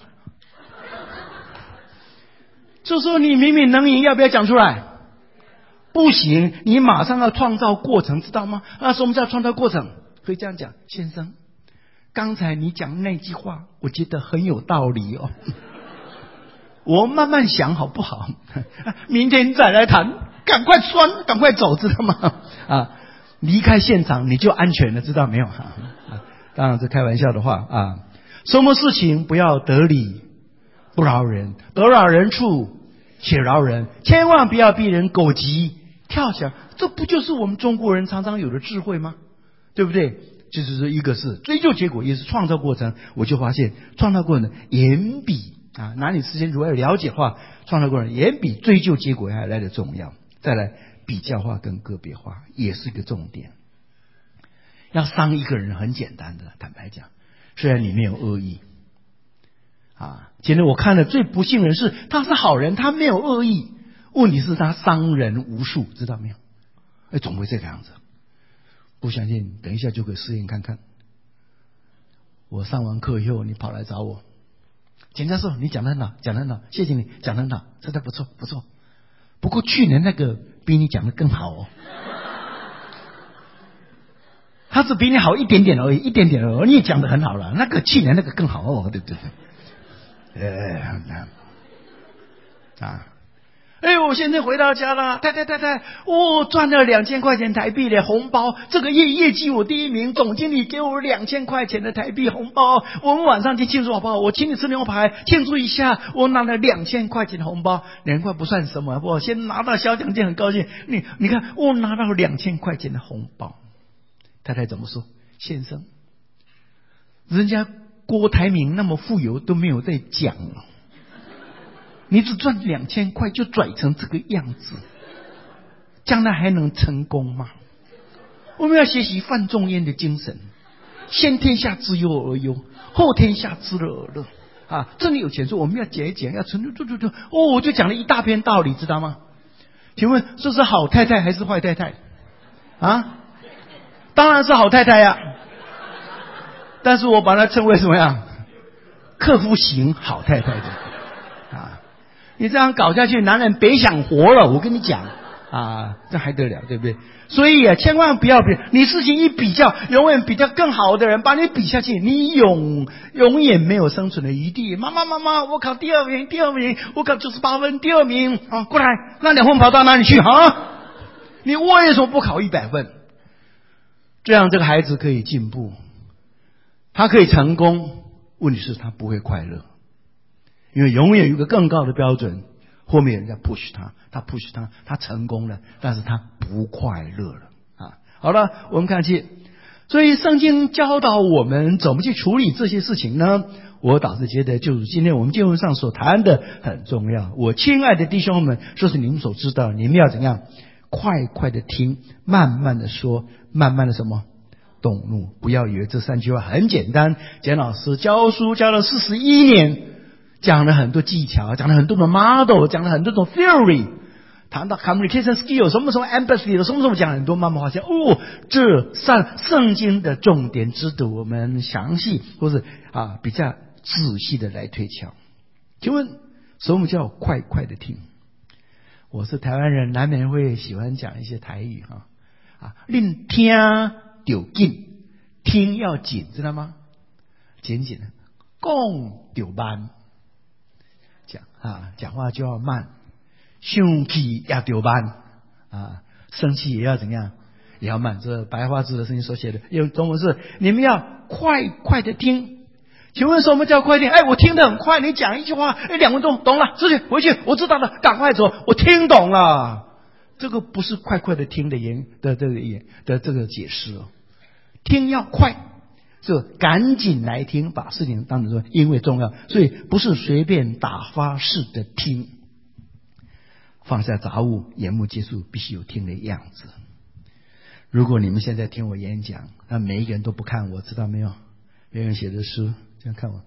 这时候你明明能赢，要不要讲出来？不行，你马上要创造过程，知道吗？那什么叫创造过程？可以这样讲，先生，刚才你讲那句话，我觉得很有道理哦。我慢慢想好不好？明天再来谈，赶快穿，赶快走，知道吗？啊，离开现场你就安全了，知道没有？啊，当然是开玩笑的话啊。什么事情不要得理不饶人，得饶人处且饶人，千万不要逼人狗急跳墙。这不就是我们中国人常常有的智慧吗？对不对？就是一个是追究结果，也是创造过程。我就发现创造过程远比啊男女之间如果要了解的话，创造过程远比追究结果还来得重要。再来，比较化跟个别化也是一个重点。要伤一个人很简单的，坦白讲，虽然你没有恶意啊。今天我看了最不幸的是，他是好人，他没有恶意，问题是他伤人无数，知道没有？哎，总会这个样子。不相信，等一下就可以试验看看。我上完课以后，你跑来找我，简教授，你讲得很好，讲得很好，谢谢你，讲得很好，真的不错，不错。不过去年那个比你讲得更好哦，他只比你好一点点而已，一点点而已，你也讲得很好了。那个去年那个更好哦，对对对，呃，啊。哎，我现在回到家了，太太太太，我赚了两千块钱台币的红包，这个业业绩我第一名，总经理给我两千块钱的台币红包，我们晚上去庆祝好不好？我请你吃牛排，庆祝一下，我拿了两千块钱的红包，两块不算什么，我先拿到小奖金很高兴。你你看，我拿到两千块钱的红包，太太怎么说？先生，人家郭台铭那么富有都没有在讲了。你只赚两千块就拽成这个样子，将来还能成功吗？我们要学习范仲淹的精神，先天下之忧而忧，后天下之乐而乐啊！这里有钱说我们要减一减，要存住住住哦，我就讲了一大篇道理，知道吗？请问这是好太太还是坏太太啊？当然是好太太呀，但是我把它称为什么样？克夫型好太太的啊！你这样搞下去，男人别想活了，我跟你讲啊，这还得了，对不对？所以啊，千万不要比，你事情一比较，永远比较更好的人把你比下去，你永永远没有生存的余地。妈妈妈妈，我考第二名，第二名，我考九十八分，第二名啊，过来，那两分跑到哪里去啊？你为什么不考一百分？这样这个孩子可以进步，他可以成功，问题是他不会快乐。因为永远有一个更高的标准，后面人家 push 他，他 push 他，他成功了，但是他不快乐了啊！好了，我们看去，所以圣经教导我们怎么去处理这些事情呢？我倒是觉得，就是今天我们经文上所谈的很重要。我亲爱的弟兄们，这是你们所知道，你们要怎样？快快的听，慢慢的说，慢慢的什么？动怒！不要以为这三句话很简单。简老师教书教了四十一年。讲了很多技巧，讲了很多的 model， 讲了很多种 theory， 谈到 communication skill， 什么什么 empathy， 什么什么讲很多，慢慢发现哦，这圣圣经的重点值得我们详细或是啊比较仔细的来推敲。请问什么叫快快的听？我是台湾人，难免会喜欢讲一些台语哈啊，令听就紧，听要紧，知道吗？紧紧的，讲就慢。讲啊，讲话就要慢，生气也要慢啊，生气也要怎样，也要慢。这白话字的圣经所写的，用中文是你们要快快的听。 请问什么叫快听？哎，我听得很快，你讲一句话，哎，两分钟懂了，出去回去，我知道了，赶快走，我听懂了。这个不是快快的听的言的这个言的这个解释哦，听要快，就赶紧来听，把事情当成说因为重要，所以不是随便打发式的听。放下杂物，眼目接触，必须有听的样子。如果你们现在听我演讲，那每一个人都不看我，知道没有？别人写的书这样看我，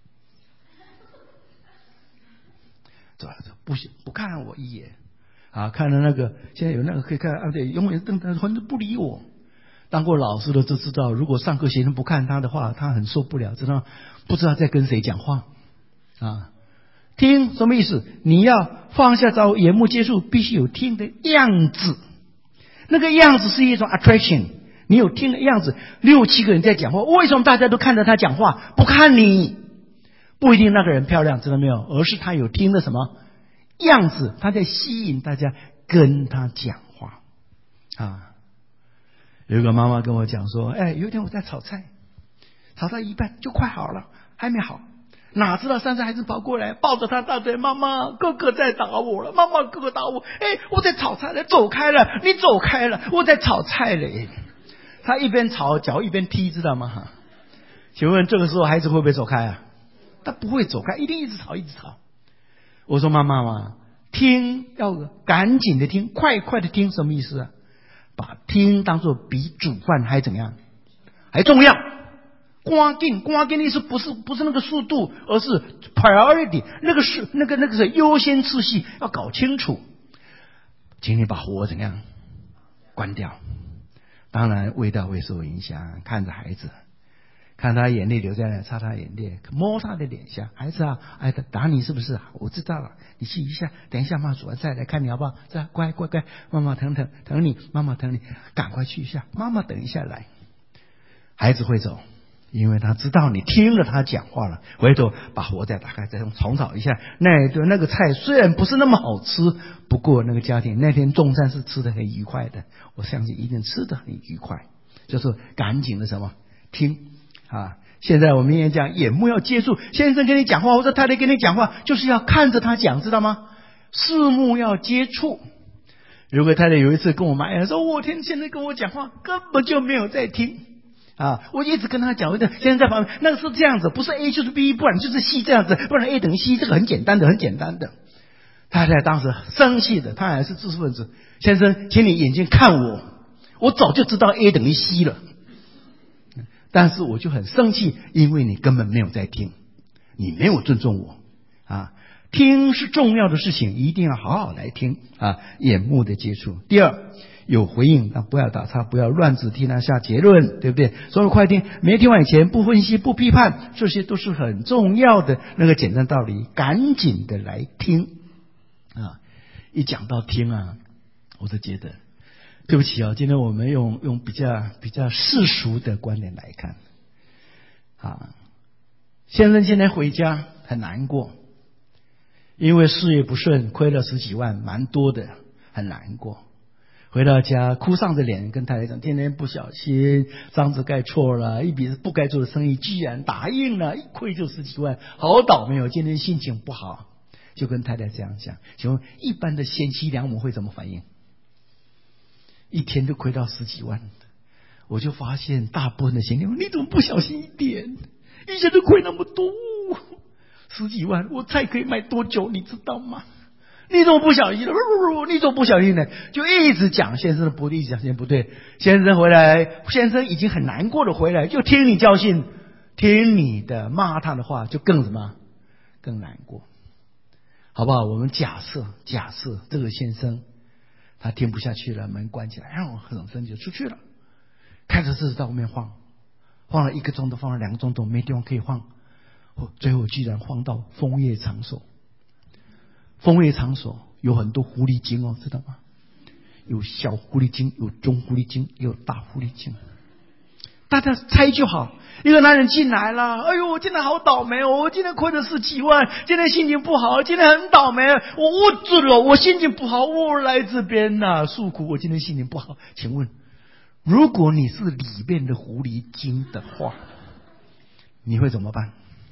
走了走，不不看我一眼啊！看了那个，现在有那个可以看啊，对，永远瞪瞪，反正不理我。当过老师的都知道，如果上课学生不看他的话，他很受不了，知道不知道在跟谁讲话啊？听什么意思？你要放下杂物，眼目接触，必须有听的样子。那个样子是一种 attraction， 你有听的样子。六七个人在讲话，为什么大家都看着他讲话，不看你？不一定那个人漂亮，知道没有？而是他有听的什么样子，他在吸引大家跟他讲话啊。有一个妈妈跟我讲说，哎，有一天我在炒菜，炒到一半就快好了，还没好。哪知道三岁孩子跑过来抱着他大腿，妈妈哥哥在打我了，妈妈哥哥打我，哎，我在炒菜了，走开了，你走开了，我在炒菜了。他一边炒脚一边踢，知道吗？请问这个时候孩子会不会走开啊？他不会走开，一定一直吵一直吵。我说妈妈嘛，听要赶紧的听，快快的听，什么意思啊？把听当作比煮饭还怎么样还重要。关键关键的意思不是不是那个速度，而是 priority， 那个是那个那个是优先次序要搞清楚。请你把火怎样关掉。当然味道会受影响，看着孩子，看他眼泪流下来，擦他眼泪，摸他的脸颊。孩子啊，哎，打你是不是？我知道了，你去一下，等一下妈妈煮完菜来看你好不好？这样乖乖乖，妈妈疼疼疼你，妈妈疼你，赶快去一下，妈妈等一下来。孩子会走，因为他知道你听了他讲话了。回头把火再打开，再重炒一下。那一顿那个菜虽然不是那么好吃，不过那个家庭那天中餐是吃得很愉快的，我相信一定吃得很愉快。就是赶紧的什么听啊！现在我们也讲眼目要接触，先生跟你讲话或者太太跟你讲话，就是要看着他讲，知道吗？视目要接触。如果太太有一次跟我妈说，我天，现在跟我讲话根本就没有在听啊！我一直跟他讲，我现在在旁边，那个是这样子，不是 A 就是 B， 不然就是 C 这样子，不然 A 等于 C， 这个很简单的，很简单的。太太当时生气的，他还是知识分子，先生，请你眼睛看我，我早就知道 A 等于 C 了。但是我就很生气，因为你根本没有在听，你没有尊重我啊！听是重要的事情，一定要好好来听啊！眼目的接触。第二，有回应，但不要打岔，不要乱指替他下结论，对不对？所以快听，没听完以前不分析不批判，这些都是很重要的那个简单道理，赶紧的来听啊！一讲到听啊，我就觉得对不起啊，今天我们用用比较比较世俗的观点来看啊。先生现在回家很难过，因为事业不顺，亏了十几万，蛮多的，很难过。回到家哭丧着脸跟太太讲，今天不小心章子盖错了，一笔不该做的生意居然打印了，一亏就十几万，好倒霉哦，今天心情不好。就跟太太这样讲。请问一般的贤妻良母会怎么反应？一天就亏到十几万，我就发现大部分的贤妻良母，你怎么不小心一点？以前都亏那么多，十几万，我菜可以卖多久？你知道吗？你怎么不小心？你怎么不小心呢？就一直讲先生的不对，一直讲先生不对。先生回来，先生已经很难过的回来，就听你教训，听你的骂他的话，就更什么？更难过，好不好？我们假设，假设这个先生他听不下去了，门关起来，然后很生气就出去了，开着车子到外面晃，晃了一个钟头，晃了两个钟头，没地方可以晃，最后居然晃到枫叶场所。枫叶场所有很多狐狸精哦，知道吗？有小狐狸精，有中狐狸精，也有大狐狸精。大家猜就好。一个男人进来了，哎呦，我今天好倒霉哦，我今天亏了十几万，今天心情不好，今天很倒霉，我无助了，我心情不好，我来这边呐、啊、诉苦，我今天心情不好。请问，如果你是里面的狐狸精的话，你会怎么办？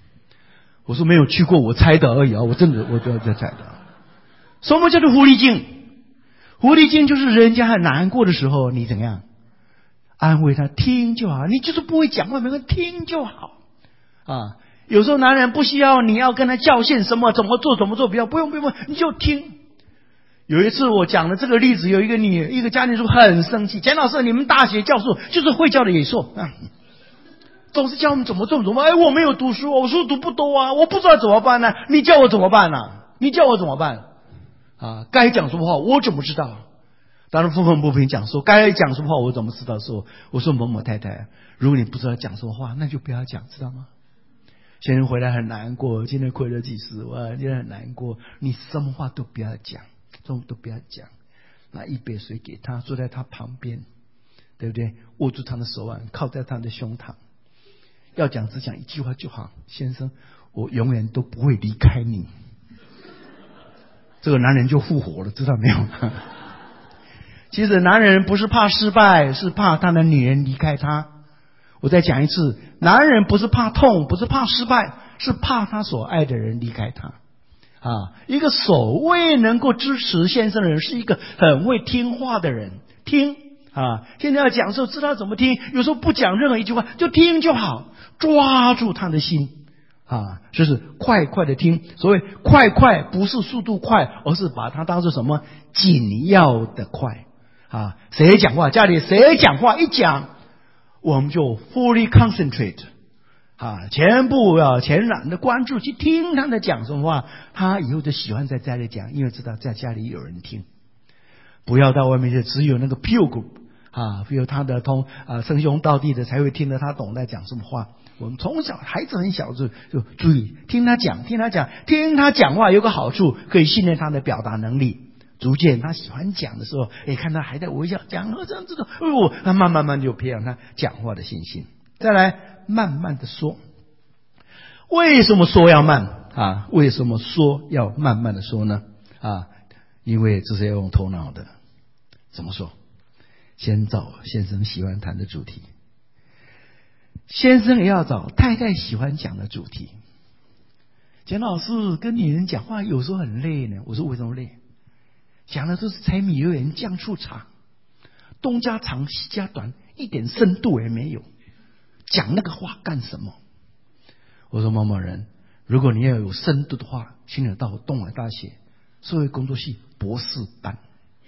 我说没有去过，我猜的而已啊，我真的我就在猜的。什么叫做狐狸精？狐狸精就是人家很难过的时候，你怎样安慰他，听就好。你就是不会讲话，没关系，听就好啊。有时候男人不需要你要跟他教训什么怎么做怎么做，不要不用不用，你就听。有一次我讲的这个例子，有一个女一个家庭主妇很生气，简老师，你们大学教授就是会教的野兽啊，总是教我们怎么做怎么。哎，我没有读书，我书读不多啊，我不知道怎么办呢、啊？你叫我怎么办呢、啊？你叫我怎么办？啊，该讲什么话我怎么知道？当然愤愤不平讲说该讲什么话我怎么知道？说我说某某太太，如果你不知道讲什么话，那就不要讲，知道吗？先生回来很难过，今天亏了几十万，今天很难过，你什么话都不要讲，什么都不要讲。拿一杯水给他，坐在他旁边，对不对？握住他的手腕，靠在他的胸膛。要讲只讲一句话就好，先生，我永远都不会离开你。这个男人就复活了，知道没有？其实男人不是怕失败，是怕他的女人离开他。我再讲一次，男人不是怕痛，不是怕失败，是怕他所爱的人离开他。啊，一个所谓能够支持先生的人，是一个很会听话的人。听啊，现在要讲的时候知道怎么听，有时候不讲任何一句话，就听就好，抓住他的心。啊，就是快快的听。所谓快快，不是速度快，而是把它当作什么紧要的快。啊，谁讲话，家里谁讲话一讲，我们就 fully concentrate， 啊，全部要全然的关注去听他的讲什么话。他以后就喜欢在家里讲，因为知道在家里有人听。不要到外面就只有那个 peer group， 啊，只有他的同啊称兄道弟的才会听得他懂在讲什么话。我们从小孩子很小就就注意听他讲，听他讲，听他讲话有个好处，可以训练他的表达能力。逐渐他喜欢讲的时候，哎，看他还在微笑讲这样这种，哦，他慢慢慢就培养他讲话的信心。再来，慢慢的说。为什么说要慢啊？为什么说要慢慢的说呢？啊，因为这是要用头脑的。怎么说？先找先生喜欢谈的主题。先生也要找太太喜欢讲的主题。简老师跟女人讲话有时候很累呢。我说为什么累？讲的都是柴米油盐酱醋茶，东家长西家短，一点深度也没有。讲那个话干什么？我说某某人，如果你要有深度的话，请你到东海大学社会工作系博士班。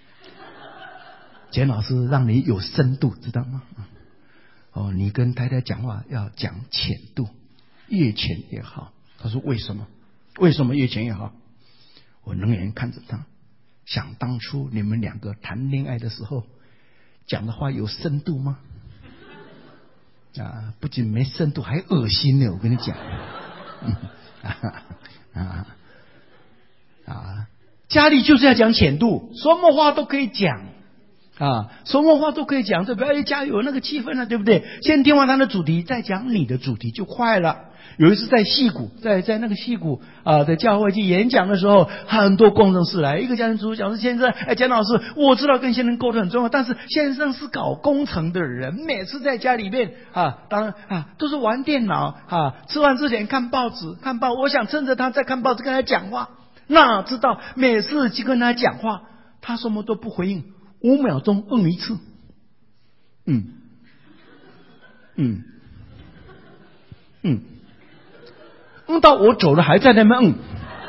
简老师让你有深度，知道吗？哦，你跟太太讲话要讲浅度，越浅越好。他说为什么？为什么越浅越好？我冷眼看着他，想当初你们两个谈恋爱的时候，讲的话有深度吗？啊，不仅没深度，还恶心呢！我跟你讲，嗯、啊啊啊！家里就是要讲浅度，什么话都可以讲。啊，什么话都可以讲，这不要家有那个气氛了，对不对？先听完他的主题，再讲你的主题就快了。有一次在矽谷，在在那个矽谷啊的教会去演讲的时候，很多工程师来，一个家庭主妇讲说：“先生，哎，简老师，我知道跟先生沟通很重要，但是先生是搞工程的人，每次在家里面啊，当然啊都是玩电脑啊，吃饭之前看报纸，看报，我想趁着他在看报纸跟他讲话，哪知道每次去跟他讲话，他什么都不回应。”五秒钟嗯一次，嗯，嗯，嗯，嗯到我走了还在那边嗯，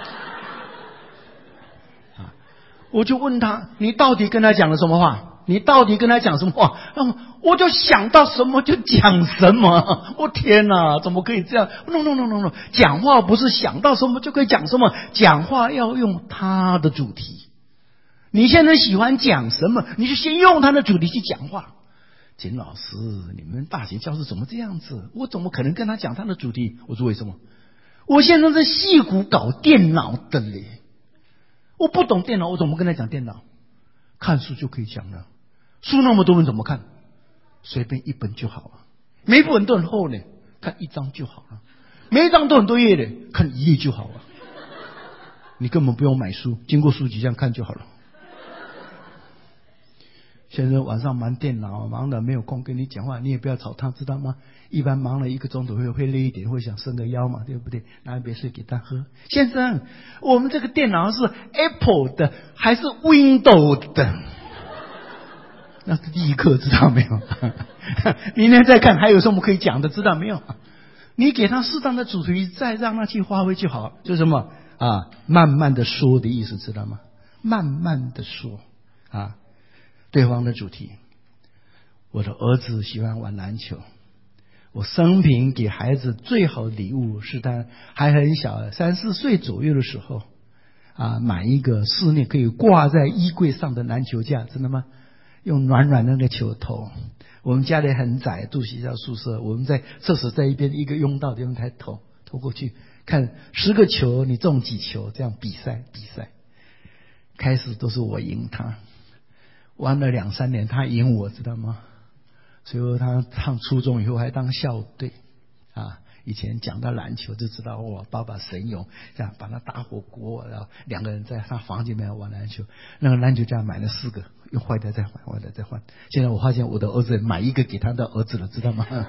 啊，我就问他，你到底跟他讲了什么话？你到底跟他讲什么话？嗯，我就想到什么就讲什么。我天哪，怎么可以这样 ？No no no no no， 讲话不是想到什么就可以讲什么，讲话要用他的主题。你现在喜欢讲什么，你就先用他的主题去讲话。简老师，你们大学教授怎么这样子？我怎么可能跟他讲他的主题？我说为什么？我现在在矽谷搞电脑的嘞，我不懂电脑，我怎么跟他讲电脑？看书就可以讲了，书那么多人怎么看？随便一本就好了，每本都很厚呢，看一张就好了，每一张都很多页的，看一页就好了。你根本不用买书，经过书籍这样看就好了。 先生晚上忙电脑，忙的没有空跟你讲话，你也不要吵他，知道吗？一般忙了一个钟头会会累一点，会想伸个腰嘛，对不对？拿一杯水给他喝。先生，我们这个电脑是 Apple 的还是 Windows 的？那是第一课，知道没有？明天再看还有什么可以讲的，知道没有？你给他适当的主题，再让他去发挥就好。就什么啊，慢慢的说的意思，知道吗？慢慢的说啊，对方的主题。我的儿子喜欢玩篮球，我生平给孩子最好的礼物是他还很小，三四岁左右的时候啊，买一个室内可以挂在衣柜上的篮球架，真的吗？用软软的那个球头。我们家里很窄，住学校宿舍，我们在厕所在一边一个拥道的用台投投过去，看十个球你中几球，这样比赛比赛。开始都是我赢他，玩了两三年他赢我，知道吗？所以他上初中以后还当校队啊。以前讲到篮球就知道哇，爸爸神勇，这样把他打火锅，然后两个人在他房间里面玩篮球。那个篮球架买了四个，用坏的再换，坏的再换。现在我发现我的儿子买一个给他的儿子了，知道吗？啊，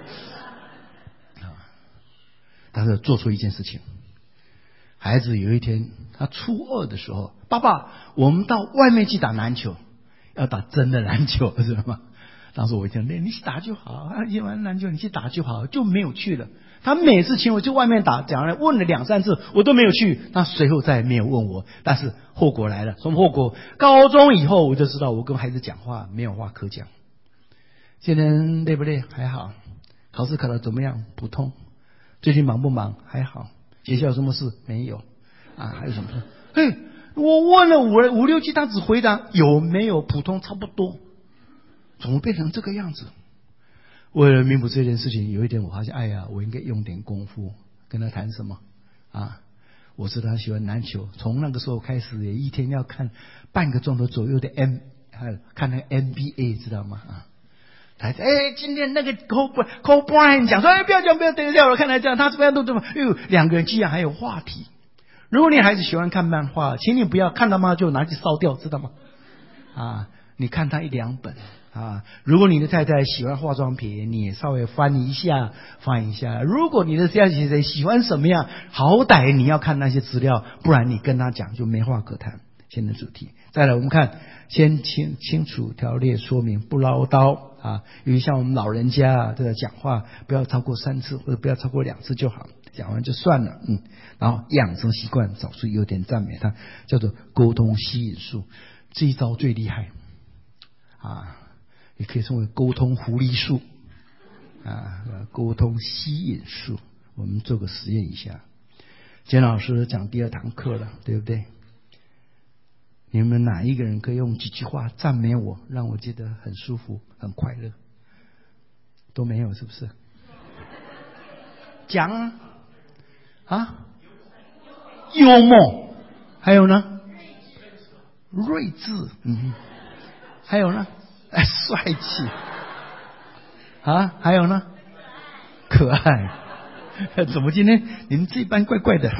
但是做出一件事情，孩子有一天他初二的时候，爸爸，我们到外面去打篮球，要打真的篮球，知道吗？当时我讲，你去打就好，啊，你玩篮球你去打就好，就没有去了。他每次请我去外面打，讲了问了两三次，我都没有去。他随后再也没有问我，但是后果来了，什么后果？高中以后我就知道，我跟孩子讲话没有话可讲。今天累不累？还好。考试考得怎么样？普通。最近忙不忙？还好。学校有什么事？没有。啊，还有什么事？嘿，我问了五五六句，他只回答有没有普通，差不多。怎么变成这个样子？为了弥补这件事情，有一天我发现，哎呀，我应该用点功夫跟他谈什么啊？我知道他喜欢篮球，从那个时候开始，也一天要看半个钟头左右的 M， 看那个 N B A， 知道吗？啊，他哎，今天那个 Kobe Kobe Bryant 讲说，哎，不要讲，不要等一下，我看他这样，他怎么样都这么，哎呦，两个人居然还有话题。如果你孩子喜欢看漫画，请你不要看到吗就拿去烧掉，知道吗？啊，你看他一两本。啊，如果你的太太喜欢化妆品，你也稍微翻一下翻一下。如果你的家姐姐喜欢什么样，好歹你要看那些资料，不然你跟他讲就没话可谈。现在主题，再来我们看，先清清楚条列说明，不唠叨啊。因为像我们老人家啊，这个讲话不要超过三次或者不要超过两次就好，讲完就算了，嗯。然后养成习惯，找出优点赞美他，叫做沟通吸引术，这一招最厉害啊。也可以称为沟通狐狸术啊，沟通吸引术。我们做个实验一下。简老师讲第二堂课了，对不对？你们哪一个人可以用几句话赞美我，让我觉得很舒服、很快乐？都没有，是不是？讲啊，啊，幽默，还有呢，睿智，嗯，还有呢？哎，帅气啊！还有呢，可爱。怎么今天你们这班怪怪的？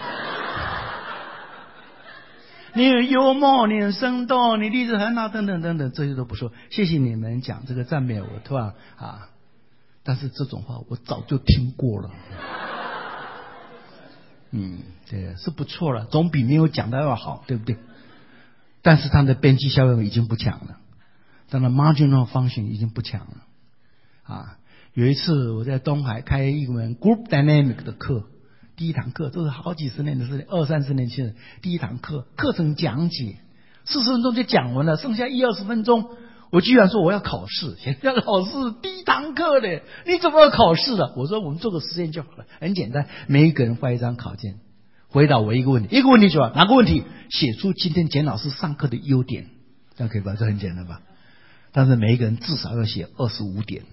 你很幽默，你很生动，你例子很好，等等等等，这些都不说。谢谢你们讲这个赞美我，对吧？啊，但是这种话我早就听过了。嗯，对，是不错了，总比没有讲的要好，对不对？但是它的边际效应已经不强了。当然 marginal function 已经不强了啊！有一次我在东海开一门 group dynamic 的课，第一堂课都是好几十年的事情，二三十年前第一堂课课程讲解四十分钟就讲完了，剩下一二十分钟，我居然说我要考试。现在老师第一堂课的，你怎么要考试了？我说我们做个实验就好了，很简单，每一个人发一张考卷，回答我一个问题，一个问题就好，哪个问题？写出今天简老师上课的优点，这样可以吧？这很简单吧？但是每一个人至少要写二十五点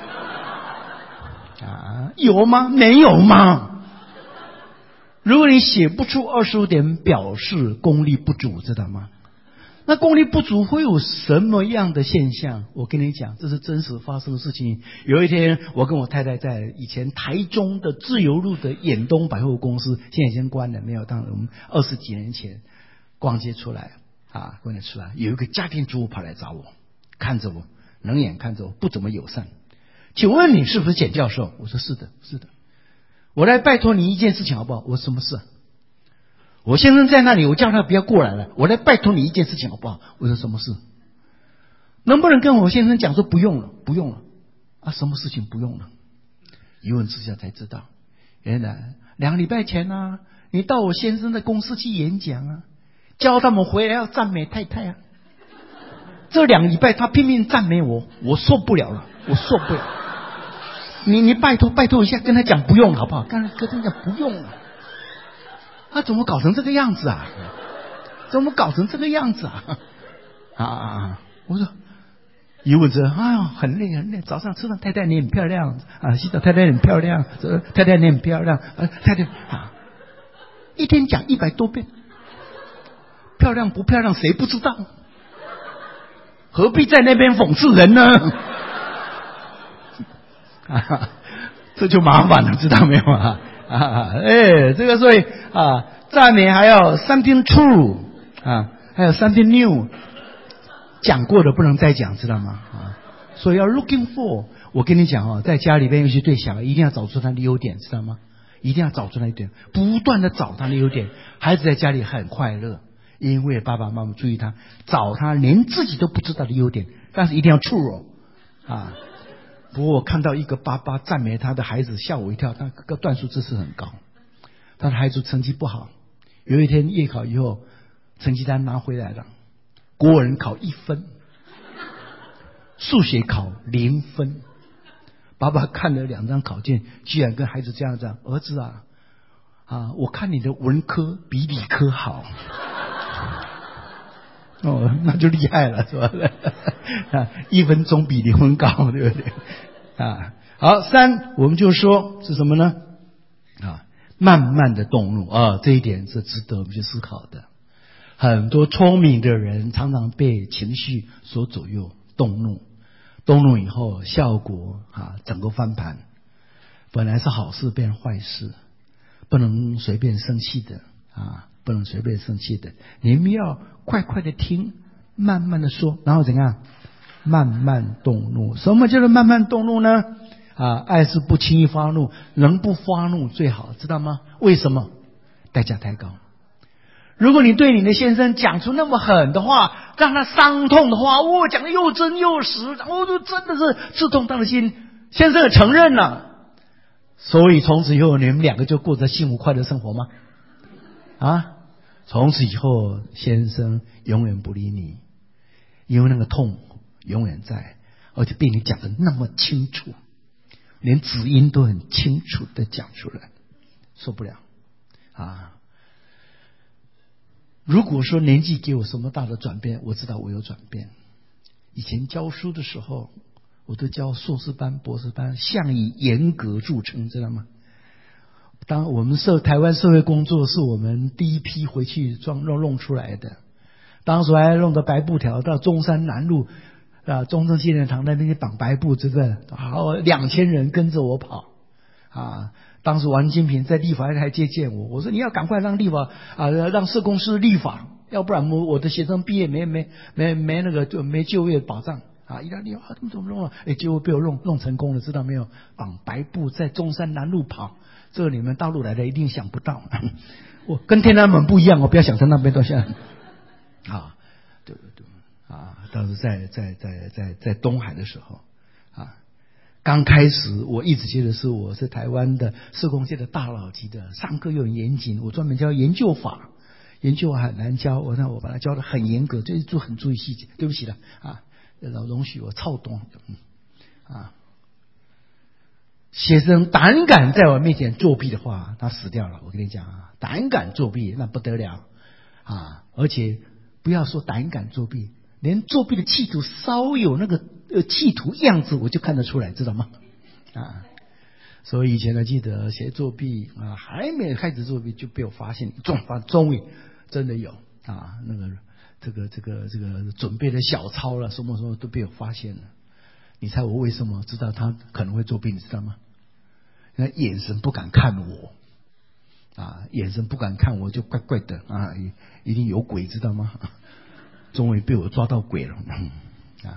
啊，有吗？没有吗？如果你写不出二十五点，表示功力不足，知道吗？那功力不足会有什么样的现象？我跟你讲，这是真实发生的事情。有一天，我跟我太太在以前台中的自由路的远东百货公司，现在已经关了，没有。当我们二十几年前逛街出来啊，逛街出来，有一个家庭主妇跑来找我。 看着我，冷眼看着我，不怎么友善。请问你是不是简教授？我说是的，是的。我来拜托你一件事情好不好？我说什么事？我先生在那里，我叫他不要过来了。我来拜托你一件事情好不好？我说什么事？能不能跟我先生讲说不用了，不用了啊？什么事情不用了？一问之下才知道，原来两个礼拜前啊，你到我先生的公司去演讲啊，叫他们回来要赞美太太啊。这两个礼拜他拼命赞美我，我受不了了，我受不了。你你拜托拜托一下，跟他讲不用好不好？刚才跟他讲不用了。他怎么搞成这个样子啊？怎么搞成这个样子啊？啊啊啊！我说，一问之，哎呦，很累很累。早上吃饭，太太你很漂亮啊，洗澡太太很漂亮，太太你很漂亮啊，太太啊，一天讲一百多遍，漂亮不漂亮谁不知道？何必在那边讽刺人呢？啊，这就麻烦了，知道没有啊？啊，哎，这个所以啊，赞美还要 something true 啊，还有 something new， 讲过的不能再讲，知道吗？啊，所以要 looking for。我跟你讲哦，在家里边，尤其对小孩，一定要找出他的优点，知道吗？一定要找出他的优点，不断的找他的优点。孩子在家里很快乐，因为爸爸妈妈注意他，找他连自己都不知道的优点，但是一定要 true 啊。不过我看到一个爸爸赞美他的孩子，吓我一跳。他个段数知识很高，他的孩子成绩不好。有一天夜考以后，成绩单拿回来了，国文考一分，数学考零分。爸爸看了两张考卷，居然跟孩子这样讲：“儿子啊，啊，我看你的文科比理科好。”哦，那就厉害了，是吧？啊，一分总比零分高，对不对？啊，好，三，我们就说是什么呢？啊，慢慢的动怒啊，这一点是值得我们去思考的。很多聪明的人常常被情绪所左右，动怒，动怒以后效果啊，整个翻盘。本来是好事变坏事，不能随便生气的啊。不能随便生气的，你们要快快的听，慢慢的说，然后怎样？慢慢动怒。什么叫做慢慢动怒呢？啊，爱是不轻易发怒，能不发怒最好，知道吗？为什么？代价太高。如果你对你的先生讲出那么狠的话，让他伤痛的话，我、哦、讲的又真又实，然后就真的是刺痛他的心。先生也承认了，所以从此以后你们两个就过着幸福快乐生活吗？啊，从此以后先生永远不理你，因为那个痛永远在，而且被你讲得那么清楚，连子音都很清楚的讲出来，受不了啊！如果说年纪给我什么大的转变，我知道我有转变。以前教书的时候，我都教硕士班、博士班，向以严格著称，知道吗？当我们社台湾社会工作是我们第一批回去装弄弄出来的，当时还弄个白布条到中山南路啊，中正纪念堂那边绑白布，对不对？好，两千人跟着我跑啊！当时王金平在立法院还接见我，我说你要赶快让立法啊，让社工师立法，要不然我我的学生毕业没没没没那个就没就业保障。啊！意大利啊，怎么怎么弄了？哎，结果被我弄弄成功了，知道没有？绑白布在中山南路跑，这个你们大陆来的一定想不到。我跟天安门不一样，我不要想成那边都像啊，对对对啊！当时在在在在在东海的时候啊，刚开始我一直觉得是我是台湾的社工界的大佬级的，上课又很严谨，我专门教研究法，研究很难教，我让我把它教得很严格，就是做很注意细节。对不起了啊。容许我操动啊！学生胆敢在我面前作弊的话，他死掉了。我跟你讲啊，胆敢作弊那不得了啊！而且不要说胆敢作弊，连作弊的企图稍有那个呃企图样子，我就看得出来，知道吗？啊！所以以前呢，记得谁作弊啊，还没有开始作弊就被我发现，终发终于真的有啊那个。这个这个这个准备的小抄了，什么什么都被我发现了。你猜我为什么知道他可能会作弊？你知道吗？那眼神不敢看我啊，眼神不敢看我就怪怪的啊，一定有鬼，知道吗？终于被我抓到鬼了啊！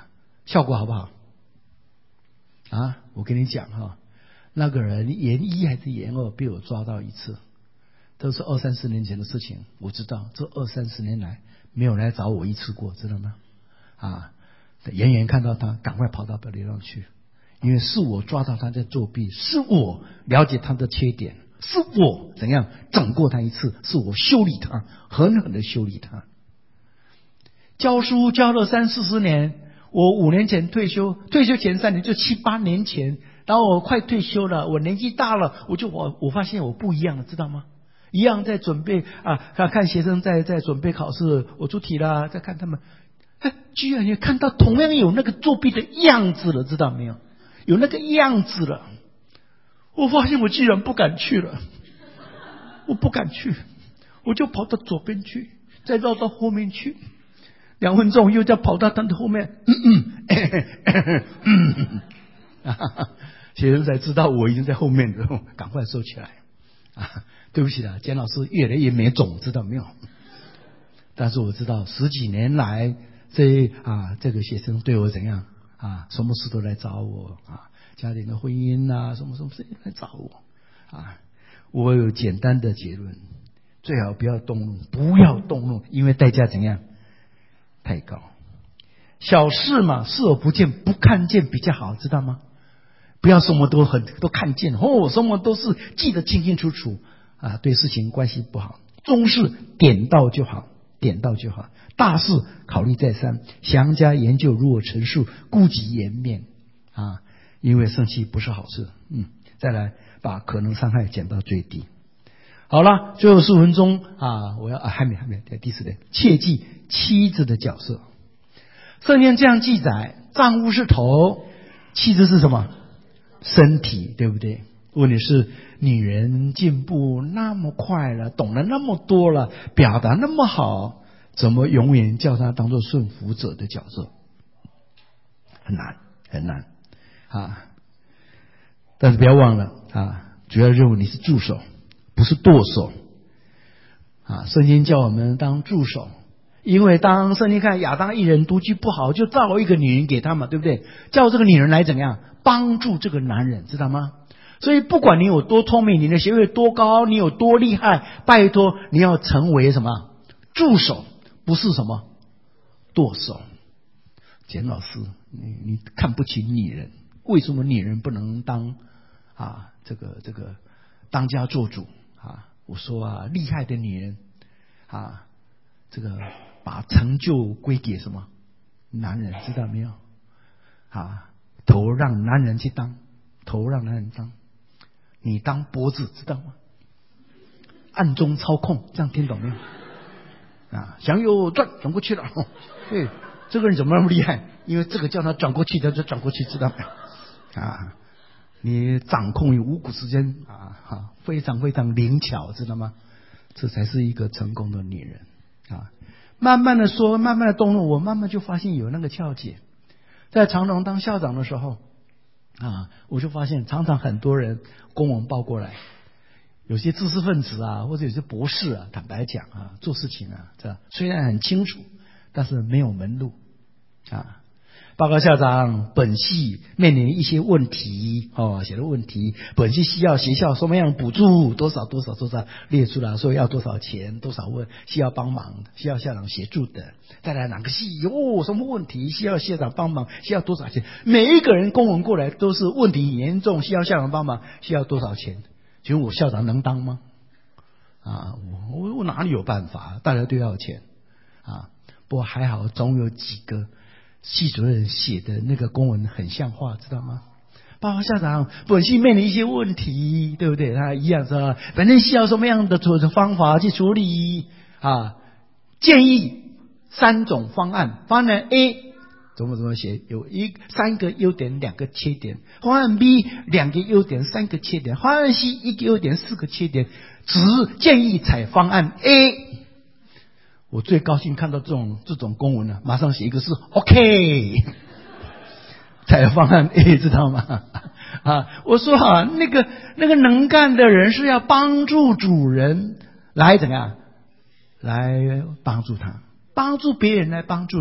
效果好不好？啊，我跟你讲哈，那个人研一还是研二被我抓到一次，都是二三十年前的事情。我知道这二三十年来没有来找我一次过，知道吗？啊，远远看到他，赶快跑到流浪去，因为是我抓到他在作弊，是我了解他的缺点，是我怎样整过他一次，是我修理他，狠狠的修理他。教书教了三四十年。我五年前退休，退休前三年就七八年前，然后我快退休了，我年纪大了，我就我我发现我不一样了，知道吗？一样在准备啊，看学生在在准备考试，我出题啦，在看他们，哎，居然也看到同样有那个作弊的样子了，知道没有？有那个样子了，我发现我居然不敢去了，我不敢去，我就跑到左边去，再绕到后面去。两分钟又再跑到他的后面，嗯嗯咳咳嗯嗯啊、学生才知道我已经在后面了，赶快收起来啊！对不起啦，简老师越来越没种，知道没有？但是我知道十几年来，这啊这个学生对我怎样啊？什么事都来找我啊，家庭的婚姻啊，什么什么事情来找我啊！我有简单的结论，最好不要动怒，不要动怒，因为代价怎样？太高，小事嘛，视而不见，不看见比较好，知道吗？不要什么都很都看见哦，什么都是记得清清楚楚啊，对事情关系不好。中事点到就好，点到就好；大事考虑再三，详加研究，如我陈述，顾及颜面啊，因为生气不是好事。嗯，再来把可能伤害减到最低。好了，最后十五分钟啊，我要啊，还没还没，第四点，切记妻子的角色。圣经这样记载：丈夫是头，妻子是什么？身体，对不对？问题是女人进步那么快了，懂得那么多了，表达那么好，怎么永远叫她当做顺服者的角色？很难，很难啊！但是不要忘了啊，主要任务你是助手。不是舵手啊！圣经叫我们当助手，因为当圣经看亚当一人独居不好，就造一个女人给他嘛，对不对？叫这个女人来怎么样帮助这个男人，知道吗？所以不管你有多聪明，你的学位多高，你有多厉害，拜托你要成为什么助手，不是什么舵手。简老师，你你看不起女人，为什么女人不能当啊这个这个当家做主？啊，我说啊，厉害的女人啊，这个把成就归给什么男人，知道没有？啊，头让男人去当，头让男人当，你当脖子，知道吗？暗中操控，这样听懂没有？啊，想右转转过去了，对，这个人怎么那么厉害？因为这个叫他转过去，他就转过去，知道没有？啊。你掌控于五谷之间啊，哈，非常非常灵巧，知道吗？这才是一个成功的女人啊！慢慢的说，慢慢的动怒，我慢慢就发现有那个窍解。在长荣当校长的时候啊，我就发现常常很多人公文报过来，有些知识分子啊，或者有些博士啊，坦白讲啊，做事情啊，这虽然很清楚，但是没有门路啊。报告校长，本系面临一些问题哦，写的问题，本系需要学校什么样的补助，多少多少多少列出来，说要多少钱，多少问需要帮忙，需要校长协助的。再来哪个系哦，什么问题需要校长帮忙，需要多少钱？每一个人公文过来都是问题严重，需要校长帮忙，需要多少钱？请问我校长能当吗？啊，我我我哪里有办法？大家都要钱啊，不过还好，总有几个系主任写的那个公文很像话，知道吗？报告校长，本系面临一些问题，对不对？他一样说，反正需要什么样的处方法去处理啊？建议三种方案，方案 A 怎么怎么写，有一三个优点，两个缺点；方案 B 两个优点，三个缺点；方案 C 一个优点，四个缺点。只建议采方案 A。我最高兴看到这种这种公文了，马上写一个是 OK， 采方案 A， 知道吗？啊，我说啊，那个那个能干的人是要帮助主人来怎么样，来帮助他，帮助别人来帮助你。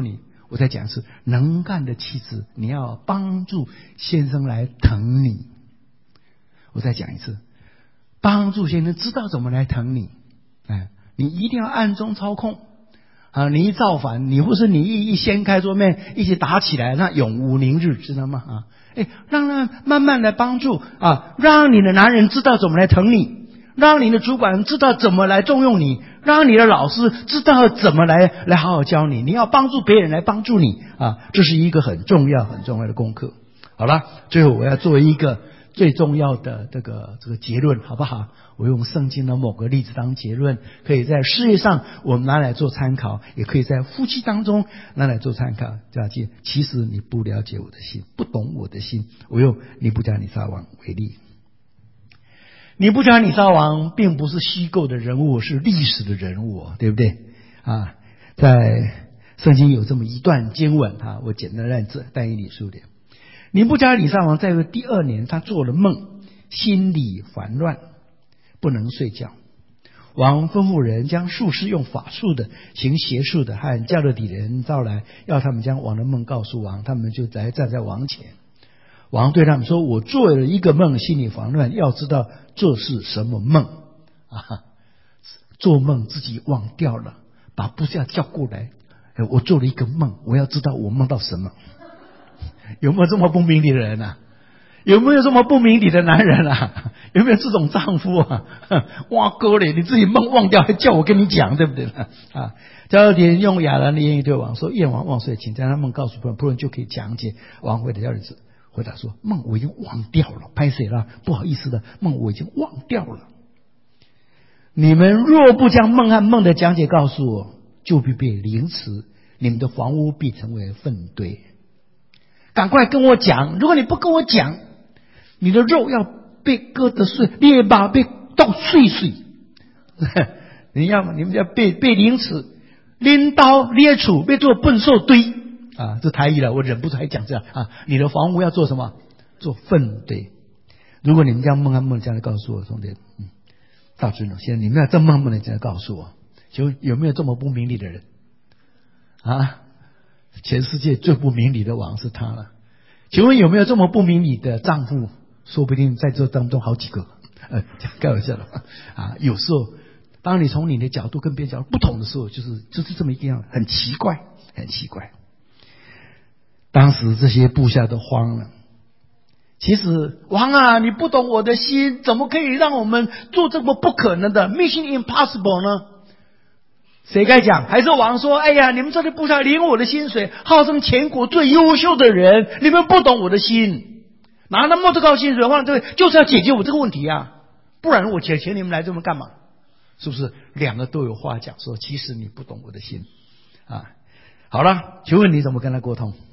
我再讲一次，能干的妻子，你要帮助先生来疼你。我再讲一次，帮助先生知道怎么来疼你。哎，你一定要暗中操控啊！你一造反，你或是你一一掀开桌面，一起打起来，那永无宁日，知道吗？啊，哎，让他慢慢来帮助啊，让你的男人知道怎么来疼你，让你的主管知道怎么来重用你，让你的老师知道怎么来来好好教你。你要帮助别人来帮助你啊，这是一个很重要很重要的功课。好了，最后我要做一个最重要的这个这个结论，好不好？我用圣经的某个例子当结论，可以在事业上我们拿来做参考，也可以在夫妻当中拿来做参考。了解，其实你不了解我的心，不懂我的心。我用尼布甲尼撒王为例，尼布甲尼撒王并不是虚构的人物，是历史的人物，对不对啊？在圣经有这么一段经文啊，我简单认字，但以理书点。尼布甲尼撒王在位第二年，他做了梦，心里烦乱，不能睡觉。王吩咐人将术士用法术的、行邪术的和加勒底人招来，要他们将王的梦告诉王。他们就来站在王前。王对他们说：“我做了一个梦，心里烦乱，要知道这是什么梦啊？做梦自己忘掉了，把部下叫过来，我做了一个梦，我要知道我梦到什么。”有没有这么不明理的人啊？有没有这么不明理的男人啊？有没有这种丈夫啊？哇哥嘞，你自己梦忘掉还叫我跟你讲，对不对啊？加勒底人用亚兰的言语对王说：“燕王万岁，请将他梦告诉仆人，仆人就可以讲解。”王回答加勒底回答说：“梦我已经忘掉了，拍谁了？不好意思的，梦我已经忘掉了。你们若不将梦和梦的讲解告诉我，就必被凌迟，你们的房屋必成为粪堆。赶快跟我讲，如果你不跟我讲，你的肉要被割得碎，裂疤被剁碎碎。你要你们要被被凌迟，拎刀猎杵被做粪兽堆啊！这台语了，我忍不住还讲这样啊！你的房屋要做什么？做粪堆。如果你们将梦和梦这样告诉我，兄弟，嗯，大尊了，现在你们要这梦梦的这样告诉我，请问有没有这么不明理的人啊？全世界最不明理的王是他了。请问有没有这么不明理的丈夫？说不定在这当中好几个。呃，开玩笑了啊！有时候，当你从你的角度跟别人角度不同的时候，就是就是这么一个样，很奇怪，很奇怪。当时这些部下都慌了。其实王啊，你不懂我的心，怎么可以让我们做这么不可能的 Mission Impossible 呢？谁该讲？还是王说：“哎呀，你们这里部下领我的薪水，号称全国最优秀的人，你们不懂我的心，拿那么高薪水换这个，就是要解决我这个问题啊！不然我请请你们来这么干嘛？是不是？两个都有话讲，说其实你不懂我的心啊！好了，请问你怎么跟他沟通？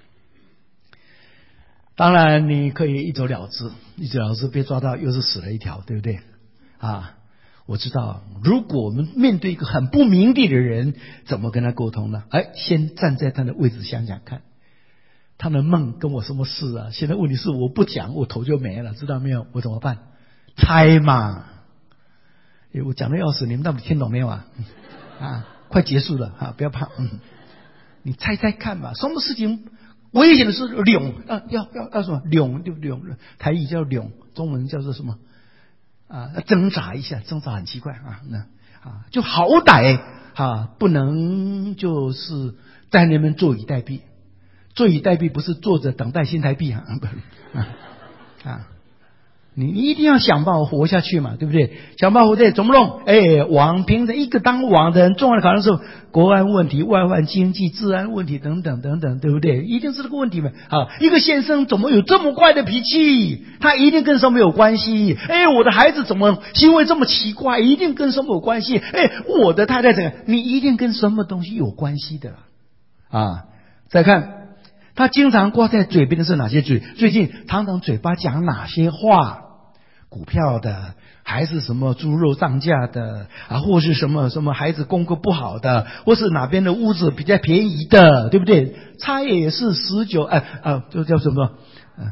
当然你可以一走了之，一走了之被抓到又是死了一条，对不对啊？我知道，如果我们面对一个很不明理的人，怎么跟他沟通呢？哎，先站在他的位置想想看，他的梦跟我什么事啊？现在问题是我不讲，我头就没了，知道没有？我怎么办？猜嘛！哎，我讲的要死，你们到底听懂没有啊？啊，快结束了啊！不要怕，嗯，你猜猜看吧，什么事情危险的是两啊？要要要什么两对不对？台语叫两，中文叫做什么？啊，挣扎一下，挣扎很奇怪啊，那啊，就好歹啊，不能就是在那边坐以待毙，坐以待毙不是坐着等待新台币啊，啊啊，你你一定要想办法活下去嘛，对不对？想办法活下去怎么弄？哎，王凭着一个当王的人，重要的考量是国安问题、外患经济、治安问题等等等等，对不对？一定是这个问题嘛。啊，一个先生怎么有这么怪的脾气？他一定跟什么有关系？哎，我的孩子怎么行为这么奇怪？一定跟什么有关系？哎，我的太太怎样？你一定跟什么东西有关系的啊？再看他经常挂在嘴边的是哪些嘴？最近常常嘴巴讲哪些话？股票的，还是什么猪肉涨价的啊，或是什么什么孩子功课不好的，或是哪边的屋子比较便宜的，对不对？差也是十九，哎啊，这叫什么？啊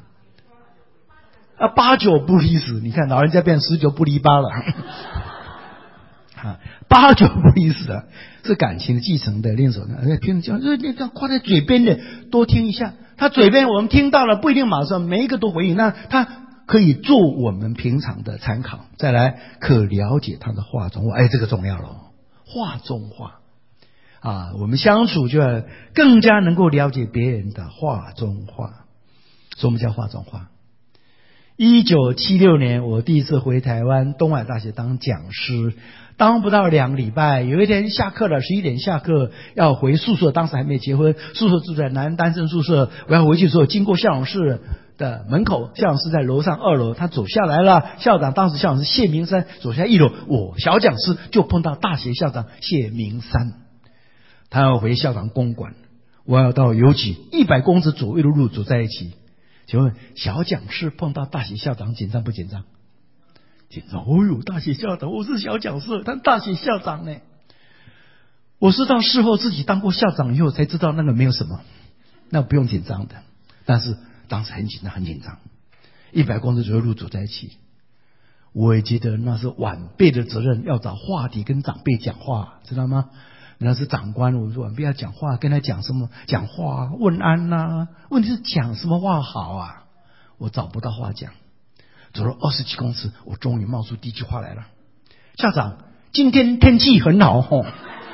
啊，八九不离十。你看老人家变十九不离八了。 啊，八九不离十啊，是感情继承的练手呢。平常讲，这这挂在嘴边的多听一下，他嘴边我们听到了不一定马上每一个都回应，那他可以做我们平常的参考。再来，可了解他的话中话，哎，这个重要了，话中话啊，我们相处就要更加能够了解别人的话中话。什么叫话中话？一九七六年，我第一次回台湾东海大学当讲师，当不到两个礼拜，有一天下课了，十一点下课要回宿舍，当时还没结婚，宿舍住在男单身宿舍。我要回去的时候，经过校长室的门口，校长室在楼上二楼，他走下来了。校长当时校长是谢明山，走下一楼，我小讲师就碰到大学校长谢明山，他要回校长公馆，我要到邮局一百公尺左右的路走在一起。请问小讲师碰到大学校长紧张不紧张？紧张。哦呦，大学校长，我是小讲师，但大学校长呢？我是到事后自己当过校长以后才知道那个没有什么，那不用紧张的。但是当时很紧张，很紧张。一百公尺左右路走在一起，我也觉得那是晚辈的责任，要找话题跟长辈讲话，知道吗？那是长官，我说晚辈要讲话，跟他讲什么？讲话问安呐、啊。问题是讲什么话好啊？我找不到话讲。走了二十几公尺，我终于冒出第一句话来了：校长，今天天气很好吼。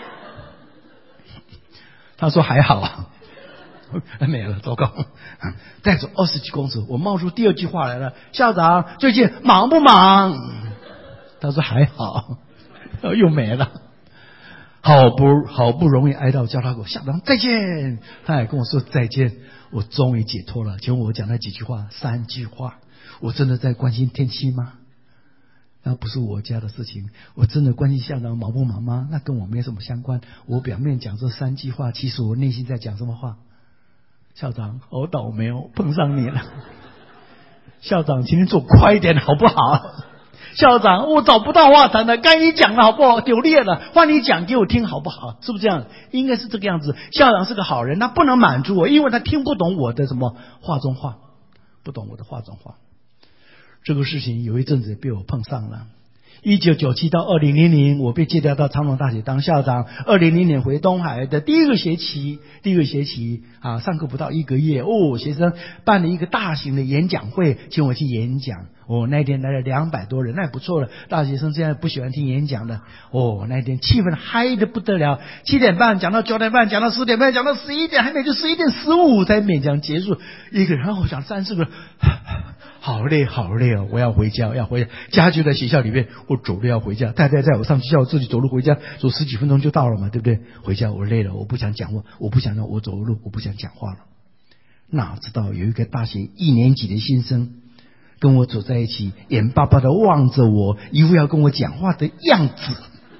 他说还好啊。没了，糟糕。再走二十几公尺，我冒出第二句话来了：校长，最近忙不忙？他说还好。又没了。好不好不容易挨到叫他给我校长再见，他也跟我说再见，我终于解脱了。请问我讲那几句话，三句话，我真的在关心天气吗？那不是我家的事情。我真的关心校长忙不忙吗？那跟我没什么相关。我表面讲这三句话，其实我内心在讲什么话？校长好倒霉哦，碰上你了。校长请你走快一点好不好？校长，我找不到话谈了，该你讲了好不好？丢脸了，换你讲给我听好不好？是不是这样？应该是这个样子。校长是个好人，他不能满足我，因为他听不懂我的什么话中话，不懂我的话中话。这个事情有一阵子被我碰上了。一九九七到二零零零，我被借调到长隆大学当校长。二零零年回东海的第一个学期，第一个学期啊，上课不到一个月哦，学生办了一个大型的演讲会，请我去演讲。哦，那天来了两百多人，那也不错了。大学生现在不喜欢听演讲的。哦，那天气氛嗨得不得了，七点半讲到九点半，讲到十点半，讲到十一点，还没就十一点十五才勉强结束。一个人，我讲三四个人。好累好累哦！我要回家，要回家。家就在学校里面，我走路要回家。太太在我上学校，我自己走路回家，走十几分钟就到了嘛，对不对？回家我累了，我不想讲话，我不想让我走路，我不想讲话了。哪知道有一个大学一年级的新生跟我走在一起，眼巴巴的望着我，一副要跟我讲话的样子。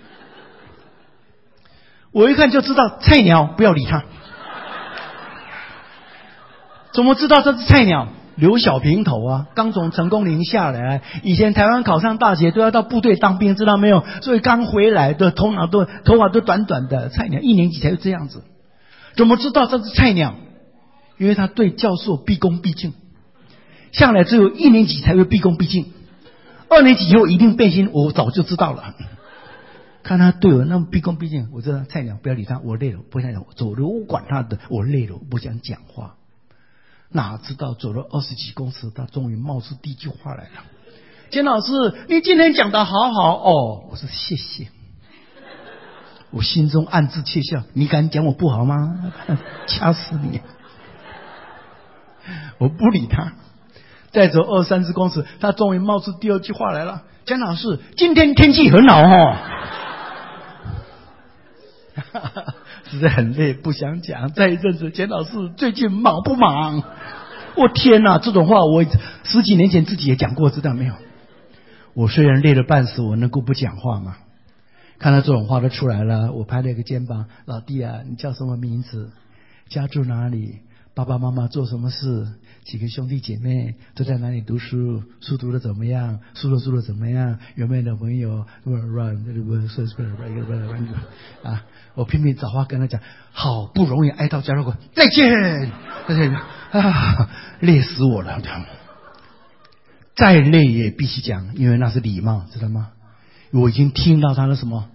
我一看就知道菜鸟，不要理他。怎么知道这是菜鸟？留小平头啊，刚从成功岭下来，以前台湾考上大学都要到部队当兵，知道没有？所以刚回来的头脑都头发都短短的，菜鸟一年级才会这样子。怎么知道这是菜鸟？因为他对教授毕恭毕敬，向来只有一年级才会毕恭毕敬，二年级以后一定变心，我早就知道了。看他对我那么毕恭毕敬，我知道菜鸟不要理他，我累了，不想讲，走路我管他的，我累了，我不想讲话。哪知道走了二十几公尺，他终于冒出第一句话来了：简老师，你今天讲的好好哦。我说谢谢。我心中暗自窃笑，你敢讲我不好吗？掐死你！我不理他。再走二三十公尺，他终于冒出第二句话来了：简老师，今天天气很好哦。实在很累，不想讲。再一阵子，简老师最近忙不忙？我天哪，这种话我十几年前自己也讲过，知道没有？我虽然累得半死，我能够不讲话吗？看到这种话都出来了，我拍了一个肩膀：老弟啊，你叫什么名字？家住哪里？爸爸妈妈做什么事？几个兄弟姐妹都在哪里读书？书读的怎么样？书读读的怎么样？有没有男朋友？啊！我拼命找话跟他讲，好不容易挨到家，如果再见，再见啊，累死我了！再累也必须讲，因为那是礼貌，知道吗？我已经听到他的什么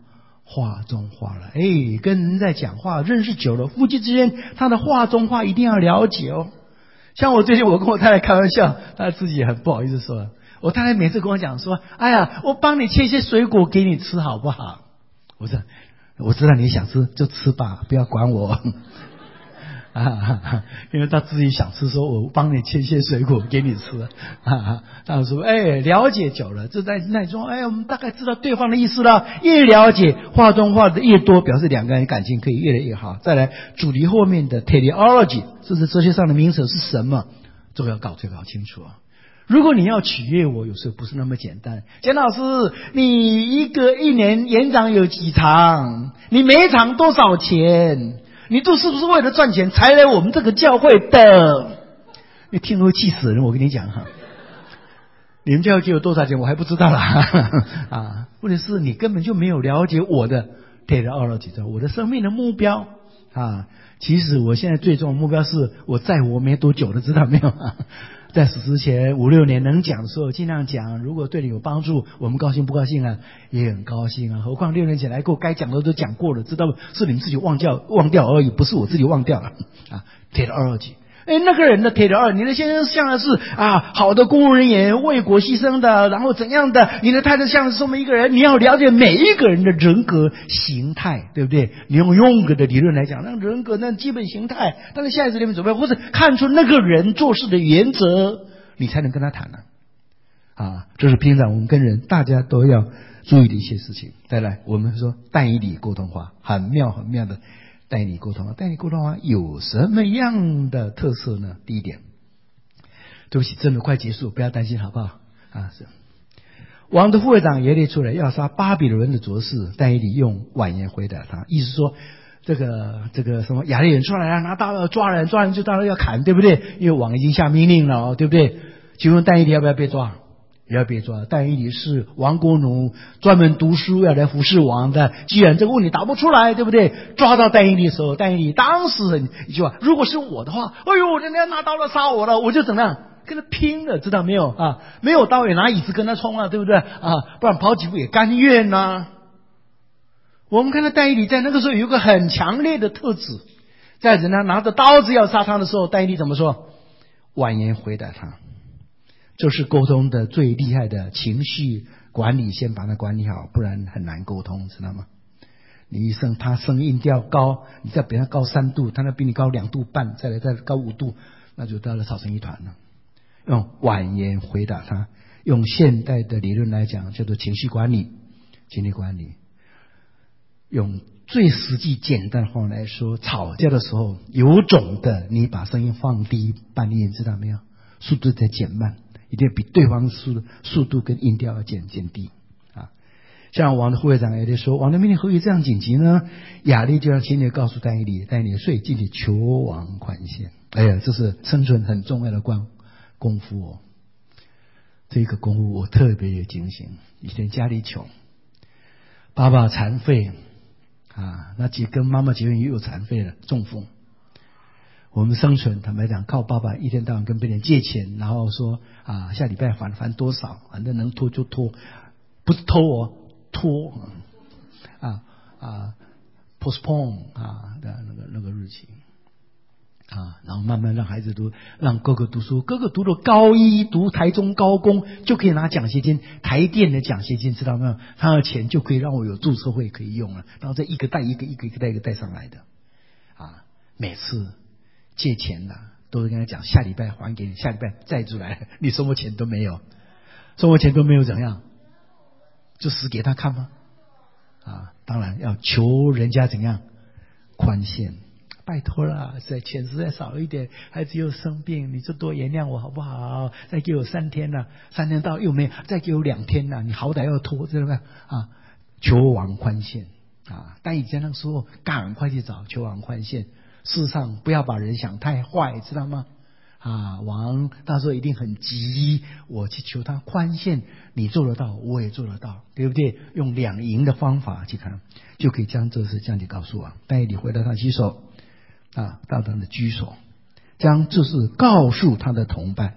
话中话了。哎，跟人在讲话，认识久了，夫妻之间他的话中话一定要了解哦。像我最近我跟我太太开玩笑，她自己也很不好意思说，我太太每次跟我讲说，哎呀，我帮你切些水果给你吃好不好？我说我知道你想吃就吃吧，不要管我啊，因为他自己想吃，说我帮你切些水果给你吃啊。他说哎，了解久了，这在那种哎，我们大概知道对方的意思了，越了解话中话的越多，表示两个人感情可以越来越好。再来主题后面的 teleology， 这是哲学上的名词是什么，这个要搞最搞清楚啊。如果你要取悦我，有时候不是那么简单。简老师，你一个一年演讲有几场？你每一场多少钱？你都是不是为了赚钱才来我们这个教会的？你听了会气死人，我跟你讲哈。你们教会给我多少钱我还不知道啦啊！问题是你根本就没有了解我的 teleology， 我的生命的目标啊。其实我现在最重要的目标是我在活没多久的，知道没有？在死之前五六年能讲的时候尽量讲，如果对你有帮助，我们高兴不高兴啊？也很高兴啊。何况六年前来过，该讲的都讲过了，知道是你们自己忘掉忘掉而已，不是我自己忘掉了啊。teleology。哎，那个人的铁的二，你的先生像的是啊，好的公务人员，为国牺牲的，然后怎样的？你的太太像的是这么一个人，你要了解每一个人的人格形态，对不对？你用荣格的理论来讲，那人格那基本形态，但是下一次里面准备，或者看出那个人做事的原则，你才能跟他谈呢、啊。啊，这是平常我们跟人大家都要注意的一些事情。再来，我们说但以理沟通话，很妙很妙的。带你沟通，带你沟通啊，有什么样的特色呢？第一点，对不起，真的快结束，不要担心，好不好？啊，是王的副会长也列出来要杀巴比伦的卓士，但以理用婉言回答他，意思说这个这个什么亚利人出来了，拿刀要抓人，抓人就当然要砍，对不对？因为王已经下命令了，对不对？请问但以理要不要被抓？也要被抓。但以理是王国奴，专门读书要来服侍王的。既然这个问题答不出来，对不对？抓到但以理的时候，但以理当时一句话：如果是我的话，哎呦，人家拿刀来杀我了，我就怎么样跟他拼了，知道没有啊？没有刀也拿椅子跟他冲啊，对不对啊？不然跑几步也甘愿呐、啊。我们看到但以理在那个时候有一个很强烈的特质，在人家拿着刀子要杀他的时候，但以理怎么说？婉言回答他。这是沟通的最厉害的情绪管理，先把它管理好，不然很难沟通，知道吗？你一声他声音调高，你再比他高三度，他那比你高两度半，再来再高五度，那就到了吵成一团了。用婉言回答他，用现代的理论来讲叫做情绪管理，情绪管理。用最实际简单的话来说，吵架的时候有种的，你把声音放低半音，知道没有？速度在减慢。一定要比对方速速度跟音调要减减低啊！像王的副会长也得说，王的命令何以这样紧急呢？亚利就让亲戚告诉但以理，但以理遂进去求王宽限。哎呀，这是生存很重要的关功夫哦。这个功夫我特别有警醒。以前家里穷，爸爸残废啊，那结跟妈妈结婚也有残废了，中风。我们生存，坦白讲，靠爸爸一天到晚跟别人借钱，然后说啊，下礼拜还还多少，反正能拖就拖，不是偷哦，拖啊啊 ，postpone 啊的那个那个日期啊，然后慢慢让孩子读，让哥哥读书，哥哥读了高一，读台中高工就可以拿奖学金，台电的奖学金，知道没有？他的钱就可以让我有注册会可以用了，然后再一个带一个，一个一个带一个带上来的啊，每次。借钱啦，都是跟他讲下礼拜还给你，下礼拜债主来，你什么钱都没有，什么钱都没有怎样，就死给他看吗？啊，当然要求人家怎样宽限，拜托了，在钱实在少一点，孩子又生病，你就多原谅我好不好？再给我三天了，三天到又没有，再给我两天了，你好歹要拖，知道吗？啊，求王宽限啊！但以前那个时候赶快去找求王宽限。事实上，不要把人想太坏，知道吗？啊，王那时候一定很急，我去求他宽限，你做得到，我也做得到，对不对？用两赢的方法去看，就可以将这事这样去告诉我。但以理回到他居所啊，到他的居所，将这事告诉他的同伴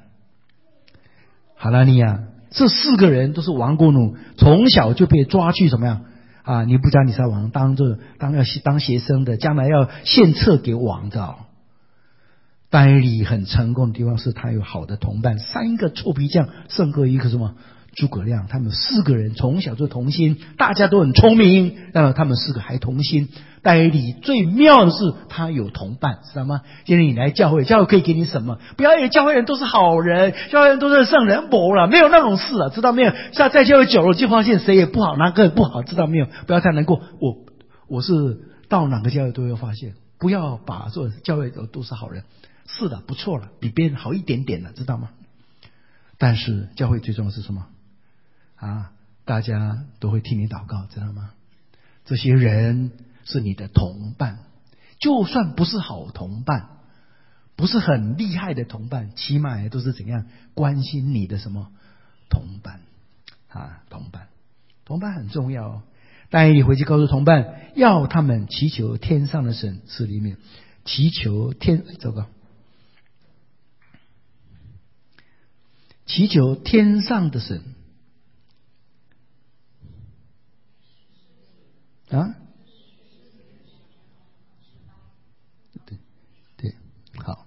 哈拿尼亚。这四个人都是王国奴，从小就被抓去怎么样啊，尼布甲尼撒王当做当要当学生的，将来要献策给王的。但以理很成功的地方是他有好的同伴，三个臭皮匠胜过一个什么诸葛亮，他们四个人从小就同心，大家都很聪明，然后他们四个还同心。但以理最妙的是他有同伴，知道吗？今天你来教会，教会可以给你什么？不要以为教会人都是好人，教会人都是圣人，不了，没有那种事啊，知道没有？像在教会久了就发现谁也不好，哪个也不好，知道没有？不要太难过。我我是到哪个教会都会发现，不要把做教会都都是好人。是的，不错了，比别人好一点点了，知道吗？但是教会最重要是什么啊？大家都会替你祷告，知道吗？这些人是你的同伴，就算不是好同伴，不是很厉害的同伴，起码也都是怎样关心你的什么同伴啊？同伴，同伴很重要哦。但以理回去告诉同伴，要他们祈求天上的神赐里面，祈求天这个。祈求天上的神啊，对对，好。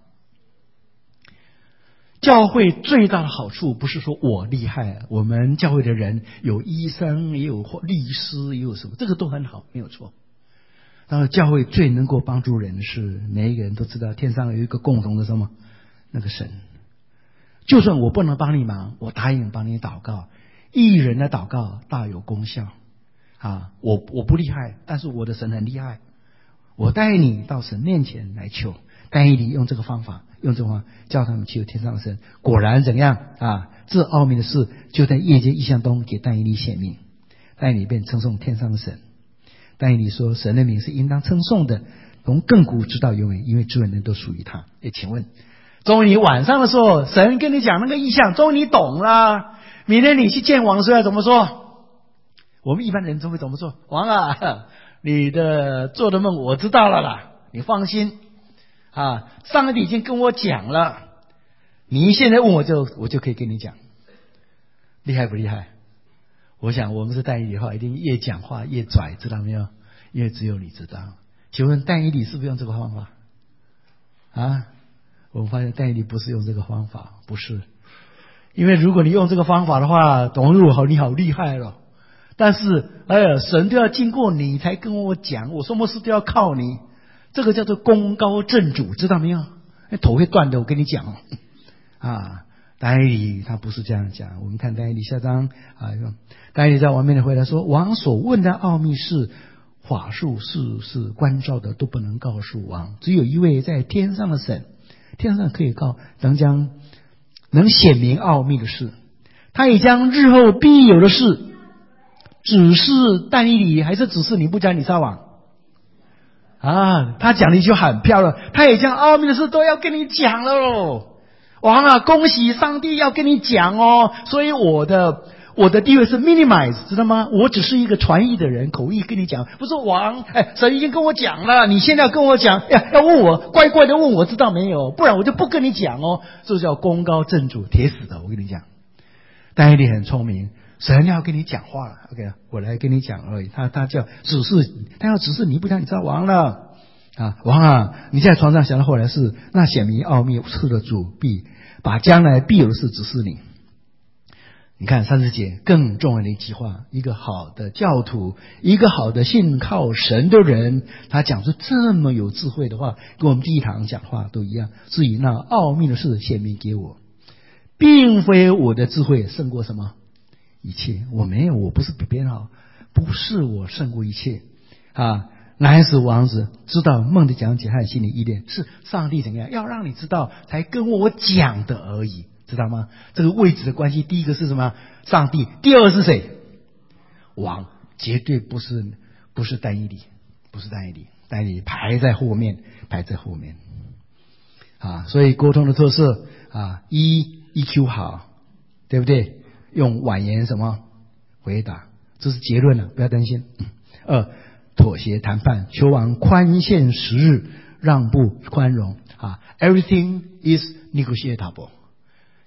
教会最大的好处不是说我厉害，我们教会的人有医生，也有律师，也有什么，这个都很好，没有错。然后教会最能够帮助人的是，每一个人都知道天上有一个共同的什么那个神。就算我不能帮你忙，我答应帮你祷告。义人的祷告大有功效啊！我我不厉害，但是我的神很厉害。我带你到神面前来求，但以理用这个方法，用这个方法叫他们祈求天上的神。果然怎样啊？这奥秘的事就在夜间异象中给但以理显明，但以理便称颂天上的神。但以理说，神的名是应当称颂的，从亘古直到永远，因为诸人都属于他。诶，请问？终于你晚上的时候，神跟你讲那个意象，终于你懂了。明天你去见王的时候要怎么说？我们一般人都会怎么说？王啊，你的做的梦我知道了啦，你放心啊，上帝已经跟我讲了，你现在问我就我就可以跟你讲，厉害不厉害？我想我们是但以理的话，一定越讲话越拽，知道没有？因为只有你知道。请问但以理是不是用这个方法啊？我们发现但以理不是用这个方法，不是，因为如果你用这个方法的话，董路好你好厉害了。但是哎呀，神都要经过你才跟我讲，我什么事都要靠你，这个叫做功高震主，知道没有？头会断的，我跟你讲啊。但以理他不是这样讲，我们看但以理下章啊，但以理在王面前回答说：王所问的奥秘是法术、事事关照的，都不能告诉王，只有一位在天上的神。天上可以告能将能显明奥秘的事，他也将日后必有的事指示但以理，还是指示尼布甲尼撒王啊？他讲的就很漂亮，他也将奥秘的事都要跟你讲了喽。王啊，恭喜上帝要跟你讲哦，所以我的我的地位是 minimize， 知道吗？我只是一个传译的人，口译跟你讲，不是王。哎，神已经跟我讲了，你现在要跟我讲，要要问我，乖乖的问我知道没有，不然我就不跟你讲哦。这叫功高震主，铁死的，我跟你讲。但以理很聪明，神要跟你讲话了 ，OK， 我来跟你讲而已。他他叫指示，他要指示你，不讲你知道王了啊，王啊，你在床上想到后来是那显明奥秘赐的主必把将来必有的事指示你。你看三十节更重要的一句话，一个好的教徒，一个好的信靠神的人，他讲出这么有智慧的话，跟我们第一堂讲话都一样，是以那奥秘的事显明给我，并非我的智慧胜过什么一切，我没有，我不是比别人好，不是我胜过一切啊。乃是王子知道梦的讲解和心理意念是上帝怎样要让你知道才跟我讲的而已，知道吗？这个位置的关系，第一个是什么？上帝。第二个是谁？王。绝对不是不是但以理，不是但以理，但以理排在后面，排在后面啊。所以沟通的特色啊，一 E Q 好，对不对？用婉言什么回答，这是结论了，不要担心。二，妥协谈判，求王宽限时日，让步宽容啊。Everything is negotiable。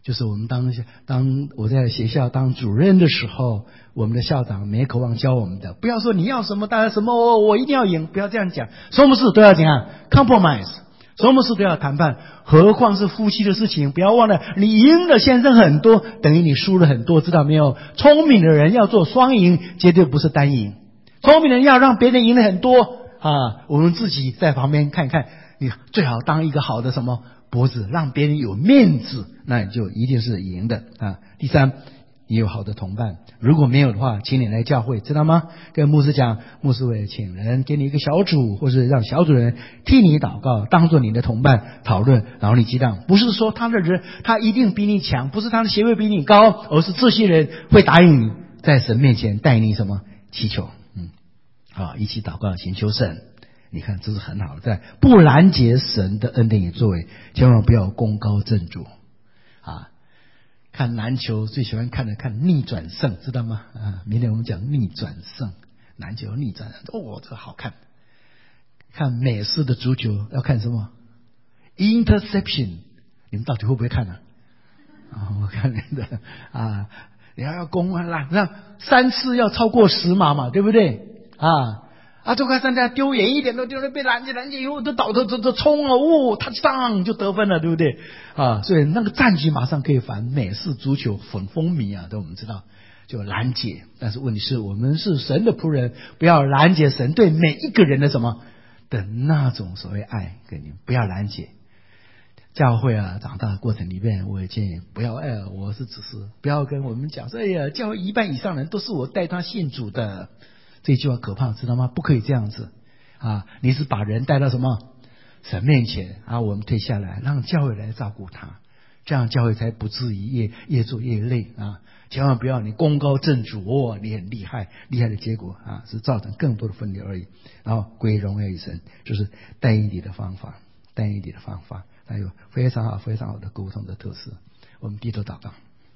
就是我们当当我在学校当主任的时候，我们的校长没口望教我们的，不要说你要什么当然什么，我一定要赢，不要这样讲，什么事都要怎样 compromise， 什么事都要谈判，何况是夫妻的事情。不要忘了，你赢了先生很多，等于你输了很多，知道没有？聪明的人要做双赢，绝对不是单赢。聪明的人要让别人赢了很多啊，我们自己在旁边看看，你最好当一个好的什么脖子，让别人有面子，那你就一定是赢的啊。第三，你有好的同伴，如果没有的话，请你来教会，知道吗？跟牧师讲，牧师会请人给你一个小组，或是让小组人替你祷告，当做你的同伴讨论，然后你激荡。不是说他的人他一定比你强，不是他的学位比你高，而是这些人会答应你在神面前带你什么祈求，嗯，啊，一起祷告请求神。你看这是很好的，在不拦截神的恩典与作为，千万不要功高震主啊！看篮球最喜欢看的看逆转胜，知道吗？啊，明天我们讲逆转胜，篮球逆转哦，这个好看。看美式的足球要看什么 ？interception， 你们到底会不会看呢、啊？啊，我看你的啊，你要要攻啊，让三次要超过十码嘛，对不对？啊。啊，这块山家丢远一点都丢了，被拦截拦截以后都倒头都都冲了，哦，他上就得分了，对不对？啊，所以那个战局马上可以反美式足球很风靡啊，都我们知道就拦截。但是问题是我们是神的仆人，不要拦截神对每一个人的什么的那种所谓爱，给你不要拦截。教会啊，长大的过程里面，我也建议不要哎，我是只是不要跟我们讲说，哎呀，教会一半以上人都是我带他信主的。这句话可怕，知道吗？不可以这样子啊！你是把人带到什么神面前啊？我们退下来，让教会来照顾他，这样教会才不至于越越做越累啊！千万不要你功高震主哦，你很厉害，厉害的结果啊，是造成更多的分裂而已。然后归荣耀于神，就是单一体的方法，单一体的方法，还有非常好、非常好的沟通的特色。我们低头祷告。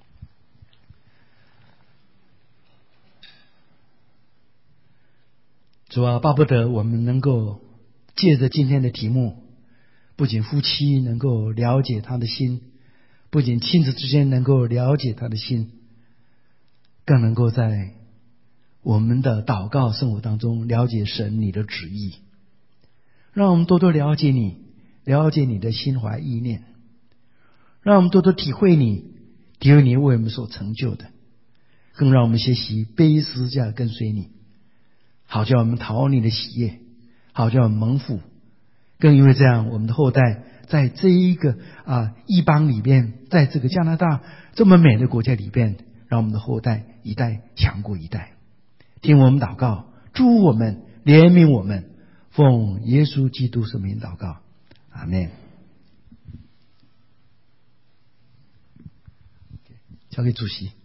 主啊，巴不得我们能够借着今天的题目，不仅夫妻能够了解他的心，不仅亲子之间能够了解他的心，更能够在我们的祷告生活当中了解神你的旨意，让我们多多了解你，了解你的心怀意念，让我们多多体会你，体会你为我们所成就的，更让我们学习背十字架跟随你，好叫我们讨你的喜悦，好叫我们蒙福。更因为这样，我们的后代在这一个啊异邦里边，在这个加拿大这么美的国家里边，让我们的后代一代强过一代。听我们祷告，祝我们，怜悯我们，奉耶稣基督圣名祷告，阿们。交给主席。